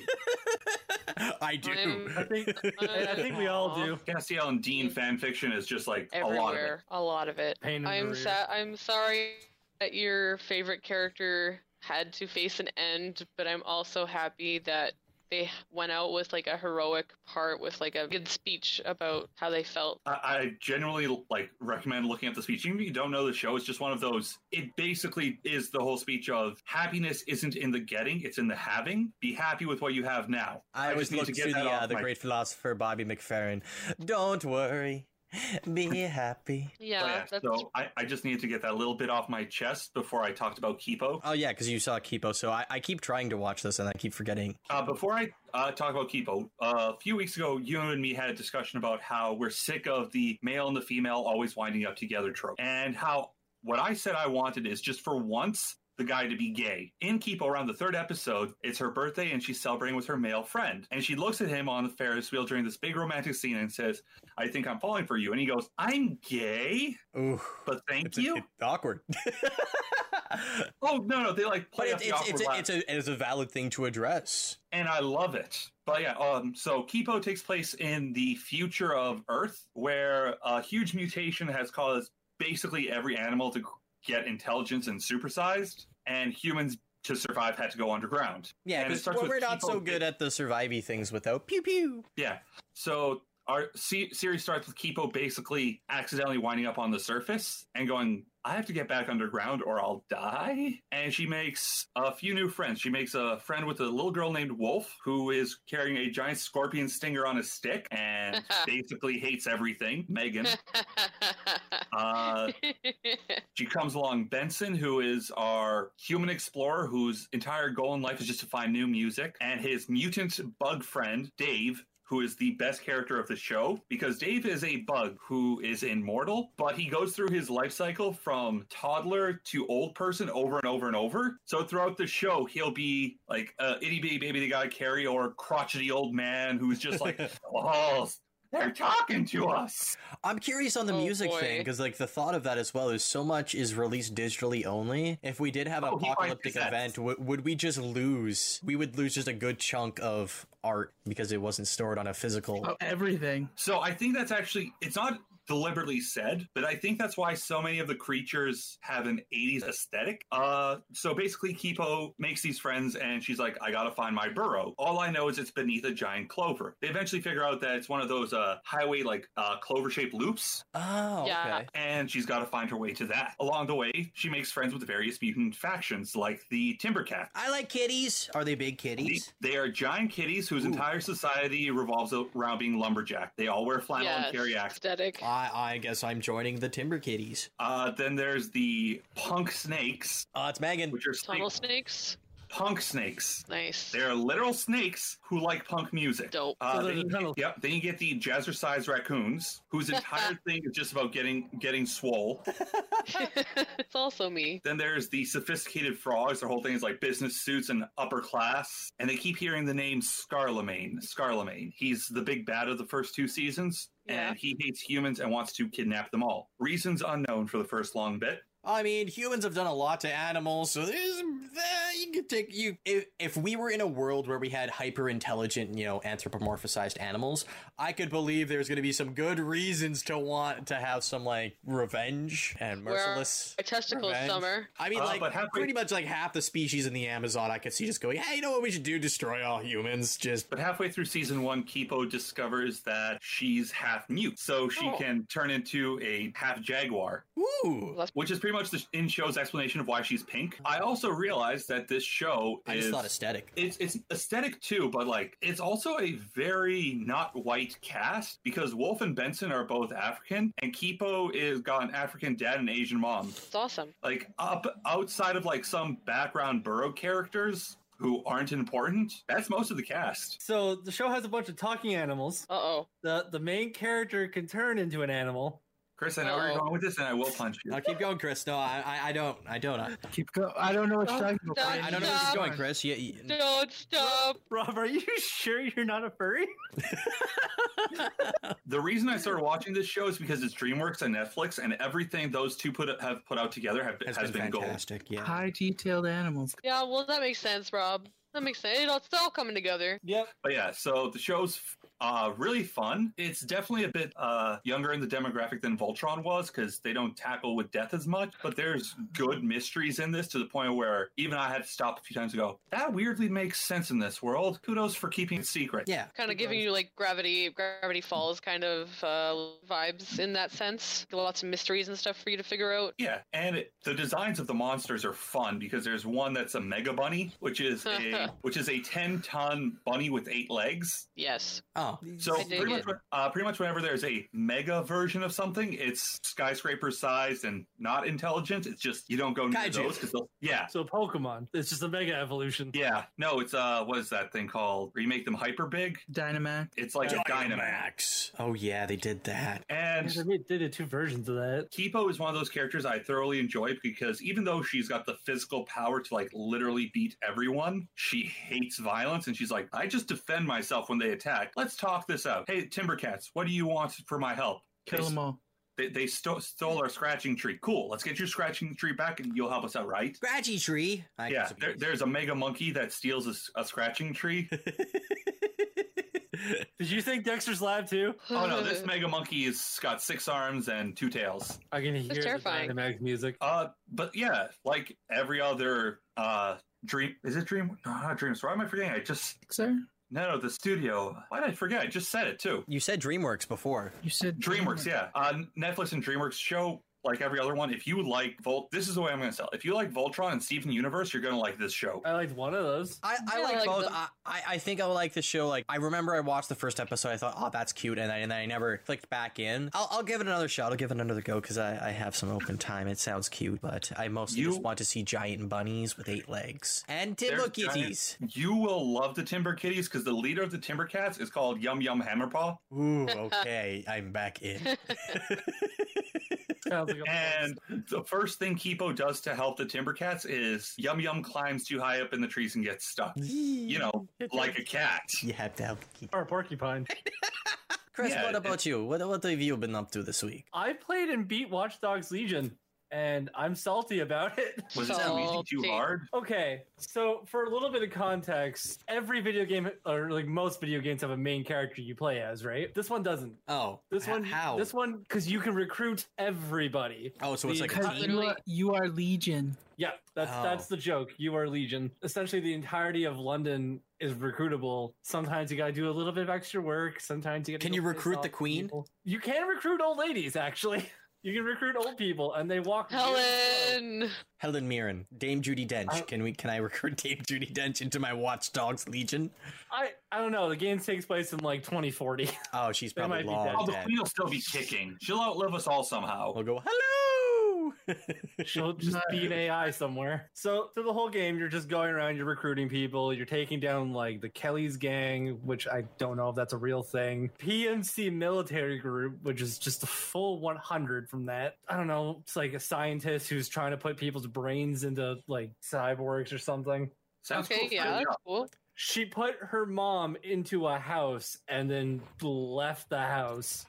I do. I think we all do. Castiel and Dean fanfiction is just like Everywhere. a lot of it. Pain in the I'm rear. I'm sorry that your favorite character had to face an end, but I'm also happy that they went out with like a heroic part with like a good speech about how they felt. I genuinely like recommend looking at the speech. Even if you don't know the show, it's just one of those. It basically is the whole speech of happiness isn't in the getting, it's in the having. Be happy with what you have now. I always look to the great philosopher Bobby McFerrin. Don't worry. Be happy. Yeah, so I just needed to get that little bit off my chest before I talked about Kipo. Oh yeah, because you saw Kipo, so I keep trying to watch this and I keep forgetting. Before I talk about Kipo, a few weeks ago, you and me had a discussion about how we're sick of the male and the female always winding up together trope, and how what I said I wanted is just for once the guy to be gay. In Kipo, around the third episode, it's her birthday and she's celebrating with her male friend. And she looks at him on the Ferris wheel during this big romantic scene and says, I think I'm falling for you. And he goes, I'm gay? Ooh, but thank you? It's awkward. Oh, no, they like play up the awkward laugh. It's a valid thing to address. And I love it. But yeah, so Kipo takes place in the future of Earth, where a huge mutation has caused basically every animal to get intelligence and supersized, and humans to survive had to go underground. Yeah, because we're not so good at the surviving things without pew pew. Yeah, so our series starts with Kipo basically accidentally winding up on the surface and going, I have to get back underground or I'll die. And she makes a few new friends. She makes a friend with a little girl named Wolf, who is carrying a giant scorpion stinger on a stick and basically hates everything. Megan. She comes along Benson, who is our human explorer, whose entire goal in life is just to find new music. And his mutant bug friend, Dave, who is the best character of the show, because Dave is a bug who is immortal, but he goes through his life cycle from toddler to old person over and over and over. So throughout the show, he'll be like itty bitty baby the guy Carrie, or crotchety old man who's just like, oh, they're talking to us. I'm curious on the music thing, because like the thought of that as well is so much is released digitally only. If we did have an apocalyptic event, would we just lose? We would lose just a good chunk of art because it wasn't stored on a physical everything. So I think that's actually, it's not deliberately said, but I think that's why so many of the creatures have an 80s aesthetic. So basically Kipo makes these friends and she's like, I gotta find my burrow. All I know is it's beneath a giant clover. They eventually figure out that it's one of those highway like clover shaped loops. Oh, yeah. okay. And she's got to find her way to that. Along the way, she makes friends with various mutant factions like the Timbercat. I like kitties. Are they big kitties? They are giant kitties whose entire society revolves around being lumberjack. They all wear flannel and carry axes. Aesthetic. I guess I'm joining the Timber Kitties. Then there's the punk snakes. It's Megan. Which are Tunnel snakes? Punk snakes. Nice. They're literal snakes who like punk music. Dope. Then you get the jazzercise raccoons, whose entire thing is just about getting swole. It's also me. Then there's the sophisticated frogs. Their whole thing is like business suits and upper class. And they keep hearing the name Scarlemagne. Scarlemagne. He's the big bad of the first two seasons. Yeah. And he hates humans and wants to kidnap them all. Reasons unknown for the first long bit. I mean, humans have done a lot to animals, so there's you could take if we were in a world where we had hyper intelligent, anthropomorphized animals, I could believe there's going to be some good reasons to want to have some like revenge and merciless. Where a testicle revenge. Summer. I mean, pretty much like half the species in the Amazon, I could see just going, hey, you know what we should do? Destroy all humans. But halfway through season 1, Kipo discovers that she's half mute, so she can turn into a half jaguar. Ooh, which is pretty much the in-show's explanation of why she's pink. I also realized that this show I just thought aesthetic. It's aesthetic too, but like it's also a very not white cast because Wolf and Benson are both African, and Kipo is got an African dad and Asian mom. It's awesome. Like outside of like some background Burrow characters who aren't important, that's most of the cast. So the show has a bunch of talking animals. Uh-oh. The main character can turn into an animal. Chris, I know where you're going with this, and I will punch you. I'll keep going, Chris. No, I don't. Keep going. I don't know what you're talking about. I don't know where you're going, Chris. Don't stop. Rob, are you sure you're not a furry? The reason I started watching this show is because it's DreamWorks and Netflix, and everything those two have put out together has been fantastic. gold. Yeah. High detailed animals. Yeah, well, that makes sense, Rob. That makes sense. It's all coming together. Yep. But yeah, so the show's really fun. It's definitely a bit younger in the demographic than Voltron was because they don't tackle with death as much, but there's good mysteries in this to the point where even I had to stop a few times and go, that weirdly makes sense in this world. Kudos for keeping it secret. Yeah. Kind of giving you like Gravity Falls kind of vibes in that sense. Lots of mysteries and stuff for you to figure out. Yeah, and the designs of the monsters are fun because there's one that's a mega bunny, which is a 10-ton bunny with 8 legs. Yes. Oh. So pretty much whenever there's a mega version of something, it's skyscraper sized and not intelligent. It's just you don't go near those. Yeah. So Pokemon. It's just a mega evolution. Yeah. No, it's what is that thing called? Where you make them hyper big? Dynamax. It's like a Dynamax. Oh yeah, they did that. And they did 2 versions of that. Kipo is one of those characters I thoroughly enjoy because even though she's got the physical power to like literally beat everyone, she hates violence and she's like, I just defend myself when they attack. Let's talk this out. Hey, Timbercats, what do you want for my help? Kill them all. They stole our scratching tree. Cool. Let's get your scratching tree back and you'll help us out, right? Scratchy tree? Yeah, there's a mega monkey that steals a scratching tree. Did you think Dexter's Lab too? Oh no, this mega monkey has got 6 arms and 2 tails. I can hear the Dynamax music. But yeah, like every other Dream. Is it Dream? No, not Dreams. Why am I forgetting? I just. Sir? No, the studio. Why did I forget? I just said it too. You said DreamWorks before. You said DreamWorks, yeah. Netflix and DreamWorks show, like every other one, if you like this is the way I'm going to sell. If you like Voltron and Steven Universe, you're going to like this show. I liked one of those. I like both. I think I would like the show. Like, I remember I watched the first episode. I thought, oh, that's cute. And then I never clicked back in. I'll give it another shot. I'll give it another go because I have some open time. It sounds cute, but I mostly just want to see giant bunnies with 8 legs. And Timber Kitties. You will love the Timber Kitties because the leader of the Timbercats is called Yum Yum Hammerpaw. Ooh, okay. I'm back in. And the first thing Kipo does to help the Timbercats is Yum Yum climbs too high up in the trees and gets stuck. You know, like a cat. You have to help. Or a porcupine. Chris, what about you? What have you been up to this week? I played and beat Watch Dogs Legion. And I'm salty about it. Was it squeezing too hard? Okay, so for a little bit of context, every video game, or like most video games, have a main character you play as, right? This one doesn't. Oh, how? This one, because you can recruit everybody. Oh, so it's like a team? You are Legion. Yeah, that's the joke. You are Legion. Essentially, the entirety of London is recruitable. Sometimes you gotta do a little bit of extra work. Sometimes you gotta. Can you recruit the queen? You can recruit old ladies, actually. You can recruit old people, and they walk. Helen Mirren, Dame Judi Dench. Can I recruit Dame Judi Dench into my Watch Dogs Legion? I don't know. The game takes place in like 2040. Oh, she's probably long dead. The queen will still be kicking. She'll outlive us all somehow. We'll go hello. She'll just be an AI somewhere. So through the whole game, you're just going around, you're recruiting people, you're taking down like the Kelly's gang, which I don't know if that's a real thing. PMC military group, which is just a full 100 from that. I don't know. It's like a scientist who's trying to put people's brains into like cyborgs or something. Sounds okay, cool. Yeah, that's cool. She put her mom into a house and then left the house.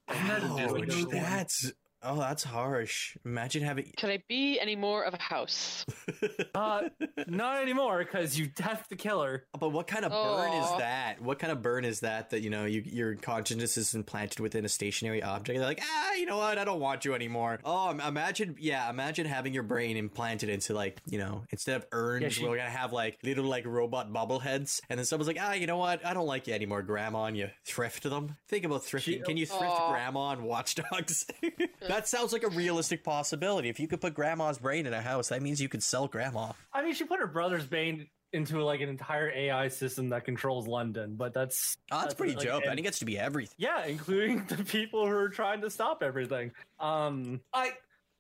That's harsh. Imagine having. Can I be any more of a house? Not anymore, because you have to kill her. But what kind of burn is that? What kind of burn is that? That your consciousness is implanted within a stationary object. They're like, you know what? I don't want you anymore. Oh, imagine having your brain implanted into instead of urns, we're gonna have like little like robot bobbleheads, and then someone's like, you know what? I don't like you anymore, Grandma, and you thrift them. Think about thrifting. Can you thrift Grandma on Watch Dogs? That sounds like a realistic possibility. If you could put Grandma's brain in a house, that means you could sell Grandma. I mean, she put her brother's brain into like an entire AI system that controls London, but that's pretty dope. And it gets to be everything. Yeah, including the people who are trying to stop everything. I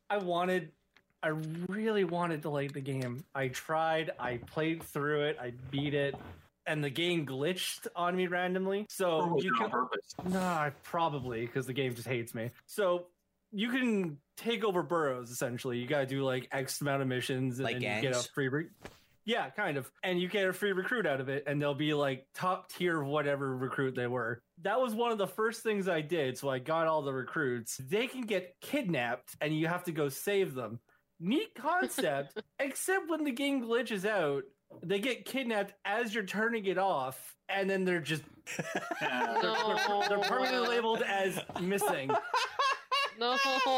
really wanted to like the game. I tried. I played through it. I beat it. And the game glitched on me randomly. So you can. Nah, probably because the game just hates me. So you can take over boroughs, essentially. You gotta do like X amount of missions and then you get a free yeah, kind of. And you get a free recruit out of it, and they'll be like top tier whatever recruit they were. That was one of the first things I did, so I got all the recruits. They can get kidnapped, and you have to go save them. Neat concept, except when the game glitches out, they get kidnapped as you're turning it off, and then they're just they're permanently labeled as missing. No.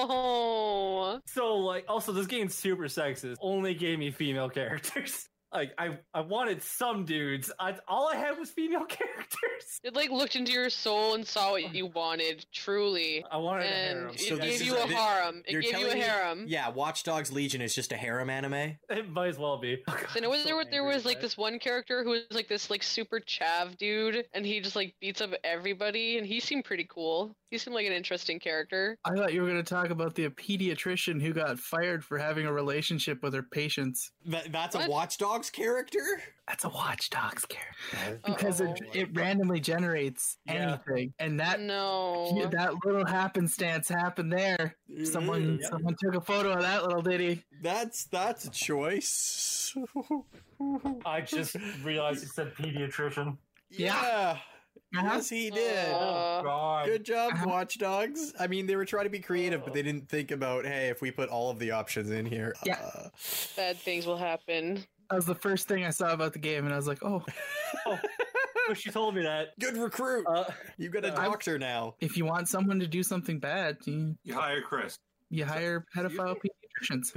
So like, also this game's super sexist. Only gave me female characters. Like I wanted some dudes. All I had was female characters. It like looked into your soul and saw what you wanted. Truly, I wanted and a harem. it gave you a harem. It gave you a harem. Yeah, Watch Dogs Legion is just a harem anime. It might as well be. So there was like this one character who was like this like super chav dude, and he just like beats up everybody, and he seemed pretty cool. He seemed like an interesting character. I thought you were going to talk about the pediatrician who got fired for having a relationship with her patients. That's a Watch Dogs character? That's a Watch Dogs character. Because it randomly generates anything. And that little happenstance happened there. Someone took a photo of that little ditty. That's a choice. I just realized you said pediatrician. Yeah. Yes, he did. Oh, God. Good job, Watch Dogs. I mean, they were trying to be creative, but they didn't think about, hey, if we put all of the options in here. Bad things will happen. That was the first thing I saw about the game, and I was like, oh. She told me that. Good recruit. You got a doctor now. If you want someone to do something bad, you hire Chris. You hire pedophile pediatricians.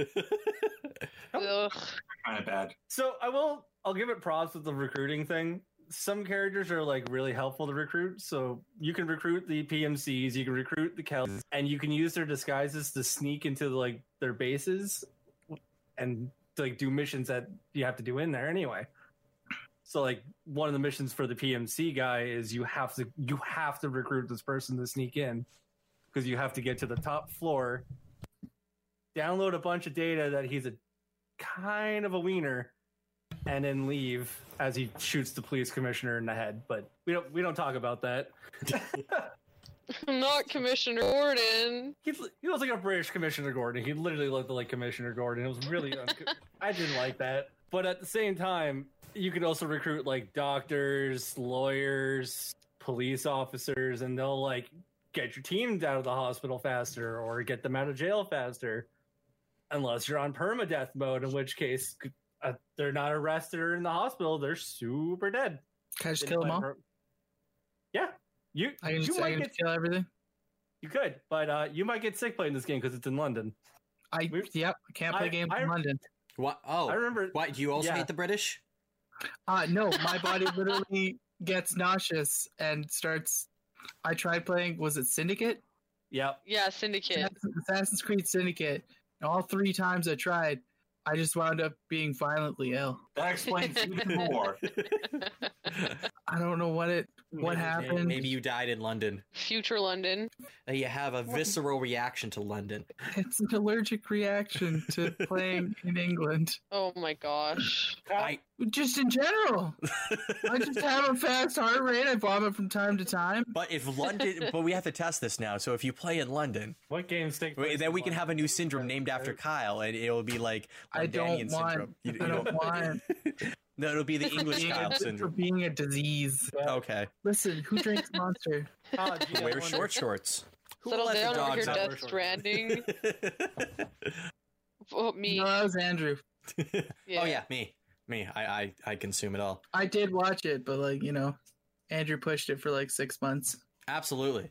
Kind of bad. So I'll give it props with the recruiting thing. Some characters are like really helpful to recruit. So you can recruit the PMCs, you can recruit the Kells, and you can use their disguises to sneak into like their bases and to, like do missions that you have to do in there anyway. So like one of the missions for the PMC guy is you have to recruit this person to sneak in because you have to get to the top floor, download a bunch of data that he's a kind of a wiener, and then leave as he shoots the police commissioner in the head. But we don't talk about that. Not Commissioner Gordon. He was like a British Commissioner Gordon. He literally looked like Commissioner Gordon. It was really I didn't like that. But at the same time, you could also recruit like doctors, lawyers, police officers, and they'll like get your team out of the hospital faster or get them out of jail faster. Unless you're on permadeath mode, in which case they're not arrested or in the hospital. They're super dead. Can I just kill them all? Yeah. I can kill everything? You could, but you might get sick playing this game because it's in London. I can't play games in London. What? Oh, I remember. Why, do you also hate the British? No, my body literally gets nauseous and starts... I tried playing, was it Syndicate? Yep. Yeah, Syndicate. Assassin's Creed Syndicate. All 3 times I tried, I just wound up being violently ill. That explains even more. I don't know what happened. Maybe you died in London. Future London. You have a visceral reaction to London. It's an allergic reaction to playing in England. Oh my gosh. Just in general. I just have a fast heart rate. I vomit from time to time. But but we have to test this now. So if you play in London, what games take place? Then we can have a new syndrome named after Kyle, and it'll be like Londanian syndrome. I don't want. No, it'll be the English Kyle syndrome. For being a disease. Okay. Listen, who drinks Monster? Wear short shorts. Settle down over here, Death Stranding. Me. No, that was Andrew. Yeah. Oh yeah, me. I consume it all. I did watch it, but Andrew pushed it for 6 months. Absolutely.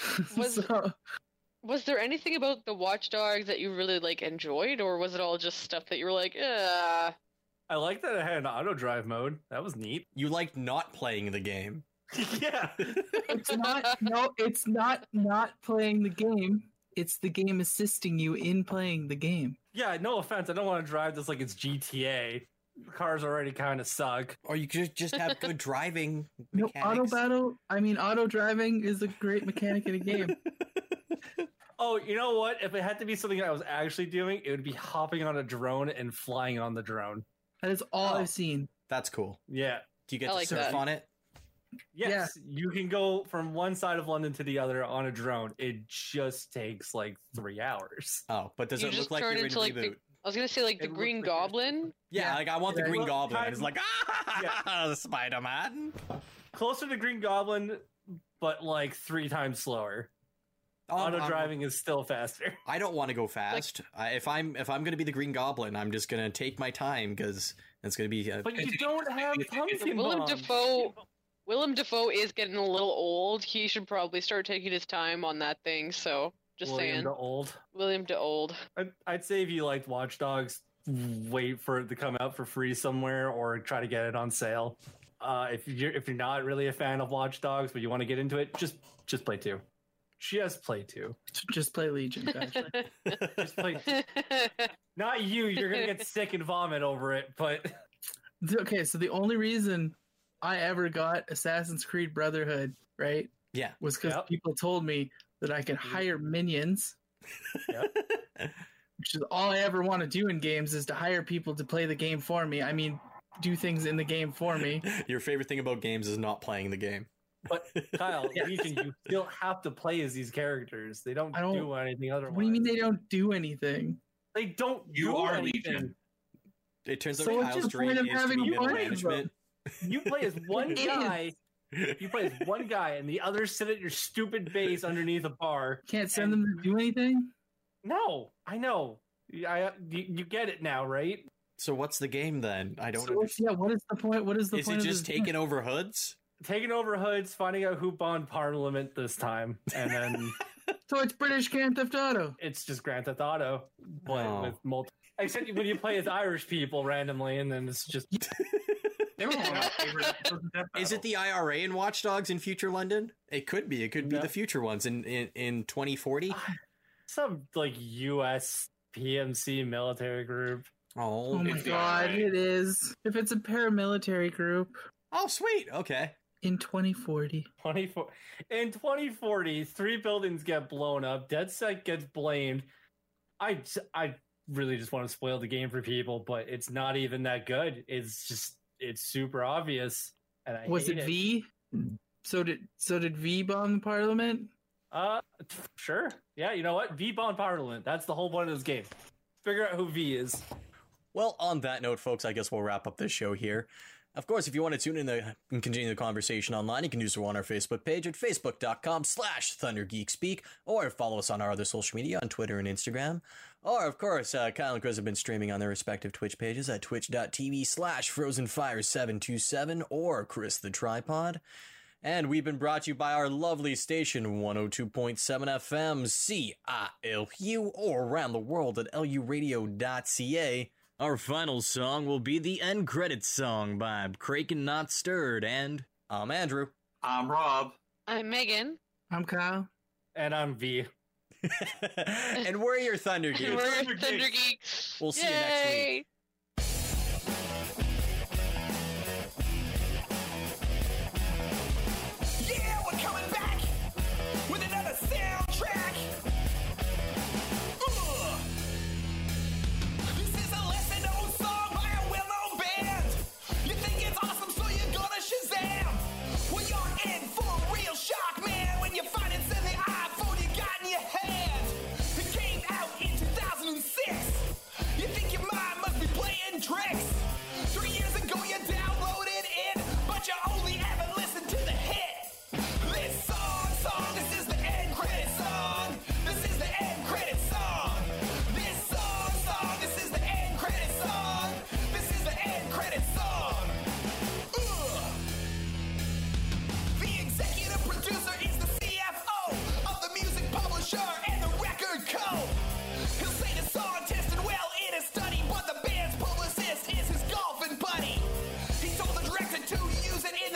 Was there anything about the Watch Dogs that you really enjoyed, or was it all just stuff that you were like, I like that it had an auto drive mode. That was neat. You liked not playing the game. Yeah. It's not playing the game. It's the game assisting you in playing the game. Yeah, no offense. I don't want to drive this like it's GTA. Cars already kind of suck. Or you could just have good driving mechanics. Auto driving is a great mechanic in a game. Oh, you know what? If it had to be something I was actually doing, it would be hopping on a drone and flying on the drone. That is all I've seen. That's cool. Yeah. Do you get to surf on it? Yes. Yeah. You can go from one side of London to the other on a drone. It just takes 3 hours. Oh, but does it look like you're in Reboot? I was going to say the Green Goblin. Yeah, I want the Green Goblin. It's like, Spider-Man. Closer to Green Goblin, but 3 times slower. Auto driving is still faster. I don't want to go fast. If I'm going to be the Green Goblin, I'm just going to take my time because it's going to be. But you don't have pumpkin Willem bombs. Willem Dafoe is getting a little old. He should probably start taking his time on that thing. So just saying. William to old. I'd say if you liked Watch Dogs, wait for it to come out for free somewhere or try to get it on sale. If you're not really a fan of Watch Dogs but you want to get into it, just play 2. Just play 2. Just play Legion. Just play 2. Not you. You're gonna get sick and vomit over it. But okay, so the only reason I ever got Assassin's Creed Brotherhood, right? Yeah, was because people told me that I could hire minions. Which is all I ever want to do in games is to hire people to play the game for me. I mean, do things in the game for me. Your favorite thing about games is not playing the game. But Kyle, Legion, you still have to play as these characters. They don't do anything otherwise. What do you mean they don't do anything? They don't. You are Legion. It turns out So what's Kyle's the point dream of is to having be middle fun? management. You play as one guy. You play as one guy, and the others sit at your stupid base underneath a bar. Can't send them to do anything? No, I know. You get it now, right? So what's the game then? I don't. Yeah, what is the point? What is the Is point? it of just this taking game? over hoods? Taking over hoods, finding out who bombed Parliament this time, and then So it's British Grand Theft Auto. it's just Grand Theft Auto, but with multiple. Except when you play as Irish people randomly, and then it's just. They were one of my favorite episodes of Death Is it the IRA in Watch Dogs in future London? It could be. It could be the future ones in 2040. Some like U.S. PMC military group. Oh my god, it is. If it's a paramilitary group. Oh, sweet. Okay. In 2040. In 2040, 3 buildings get blown up. DedSec gets blamed. I really just want to spoil the game for people, but it's not even that good. It's super obvious. And I Was hate it V? So did V bomb the Parliament? Sure. Yeah, you know what? V bombed Parliament. That's the whole point of this game. Figure out who V is. Well, on that note, folks, I guess we'll wrap up this show here. Of course, if you want to tune in and continue the conversation online, you can do so on our Facebook page at facebook.com/ThunderGeekSpeak, or follow us on our other social media on Twitter and Instagram. Or, of course, Kyle and Chris have been streaming on their respective Twitch pages at twitch.tv/FrozenFire727 or Chris the Tripod. And we've been brought to you by our lovely station, 102.7 FM, CILU, or around the world at luradio.ca. Our final song will be the end credits song by Kraken Not Stirred, and I'm Andrew. I'm Rob. I'm Megan. I'm Kyle. And I'm V. And we're your Thunder Geeks. And we're your Thunder Geeks. We'll see you next week. Yeah, we're coming back with another soundtrack. Ugh. This is a lesser known song by a well-known band. You think it's awesome, so you're gonna Shazam. Well, you're in for a real shock, man, when you find it's in the iPhone you got in your hand. It came out in 2006. You think your mind must be playing tricks. 3 years ago you downloaded it, but you only ever listened to the hit. This song, this is the end credit song. This is the end credit song. This song, this is the end credit song. This is the end credit song. Ugh. The executive producer is the CFO of the music publisher and the record co. He'll say the song tested well in a study, but the band's publicist is his golfing buddy. He told the director to use it in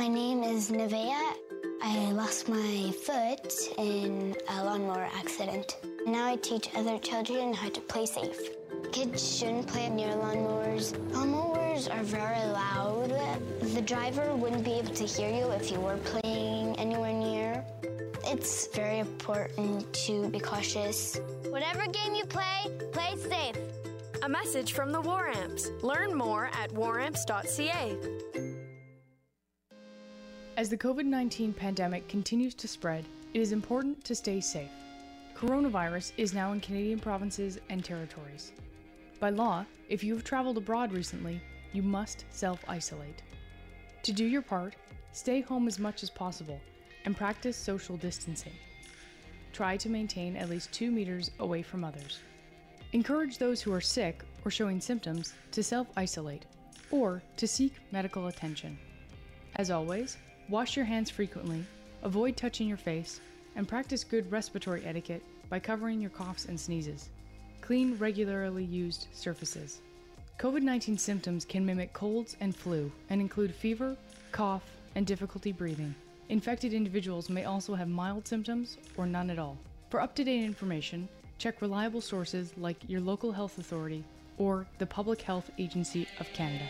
My name is Nevaeh. I lost my foot in a lawnmower accident. Now I teach other children how to play safe. Kids shouldn't play near lawnmowers. Lawnmowers are very loud. The driver wouldn't be able to hear you if you were playing anywhere near. It's very important to be cautious. Whatever game you play, play safe. A message from the War Amps. Learn more at waramps.ca. As the COVID-19 pandemic continues to spread, it is important to stay safe. Coronavirus is now in Canadian provinces and territories. By law, if you have traveled abroad recently, you must self-isolate. To do your part, stay home as much as possible and practice social distancing. Try to maintain at least 2 meters away from others. Encourage those who are sick or showing symptoms to self-isolate or to seek medical attention. As always, wash your hands frequently, avoid touching your face, and practice good respiratory etiquette by covering your coughs and sneezes. Clean regularly used surfaces. COVID-19 symptoms can mimic colds and flu and include fever, cough, and difficulty breathing. Infected individuals may also have mild symptoms or none at all. For up-to-date information, check reliable sources like your local health authority or the Public Health Agency of Canada.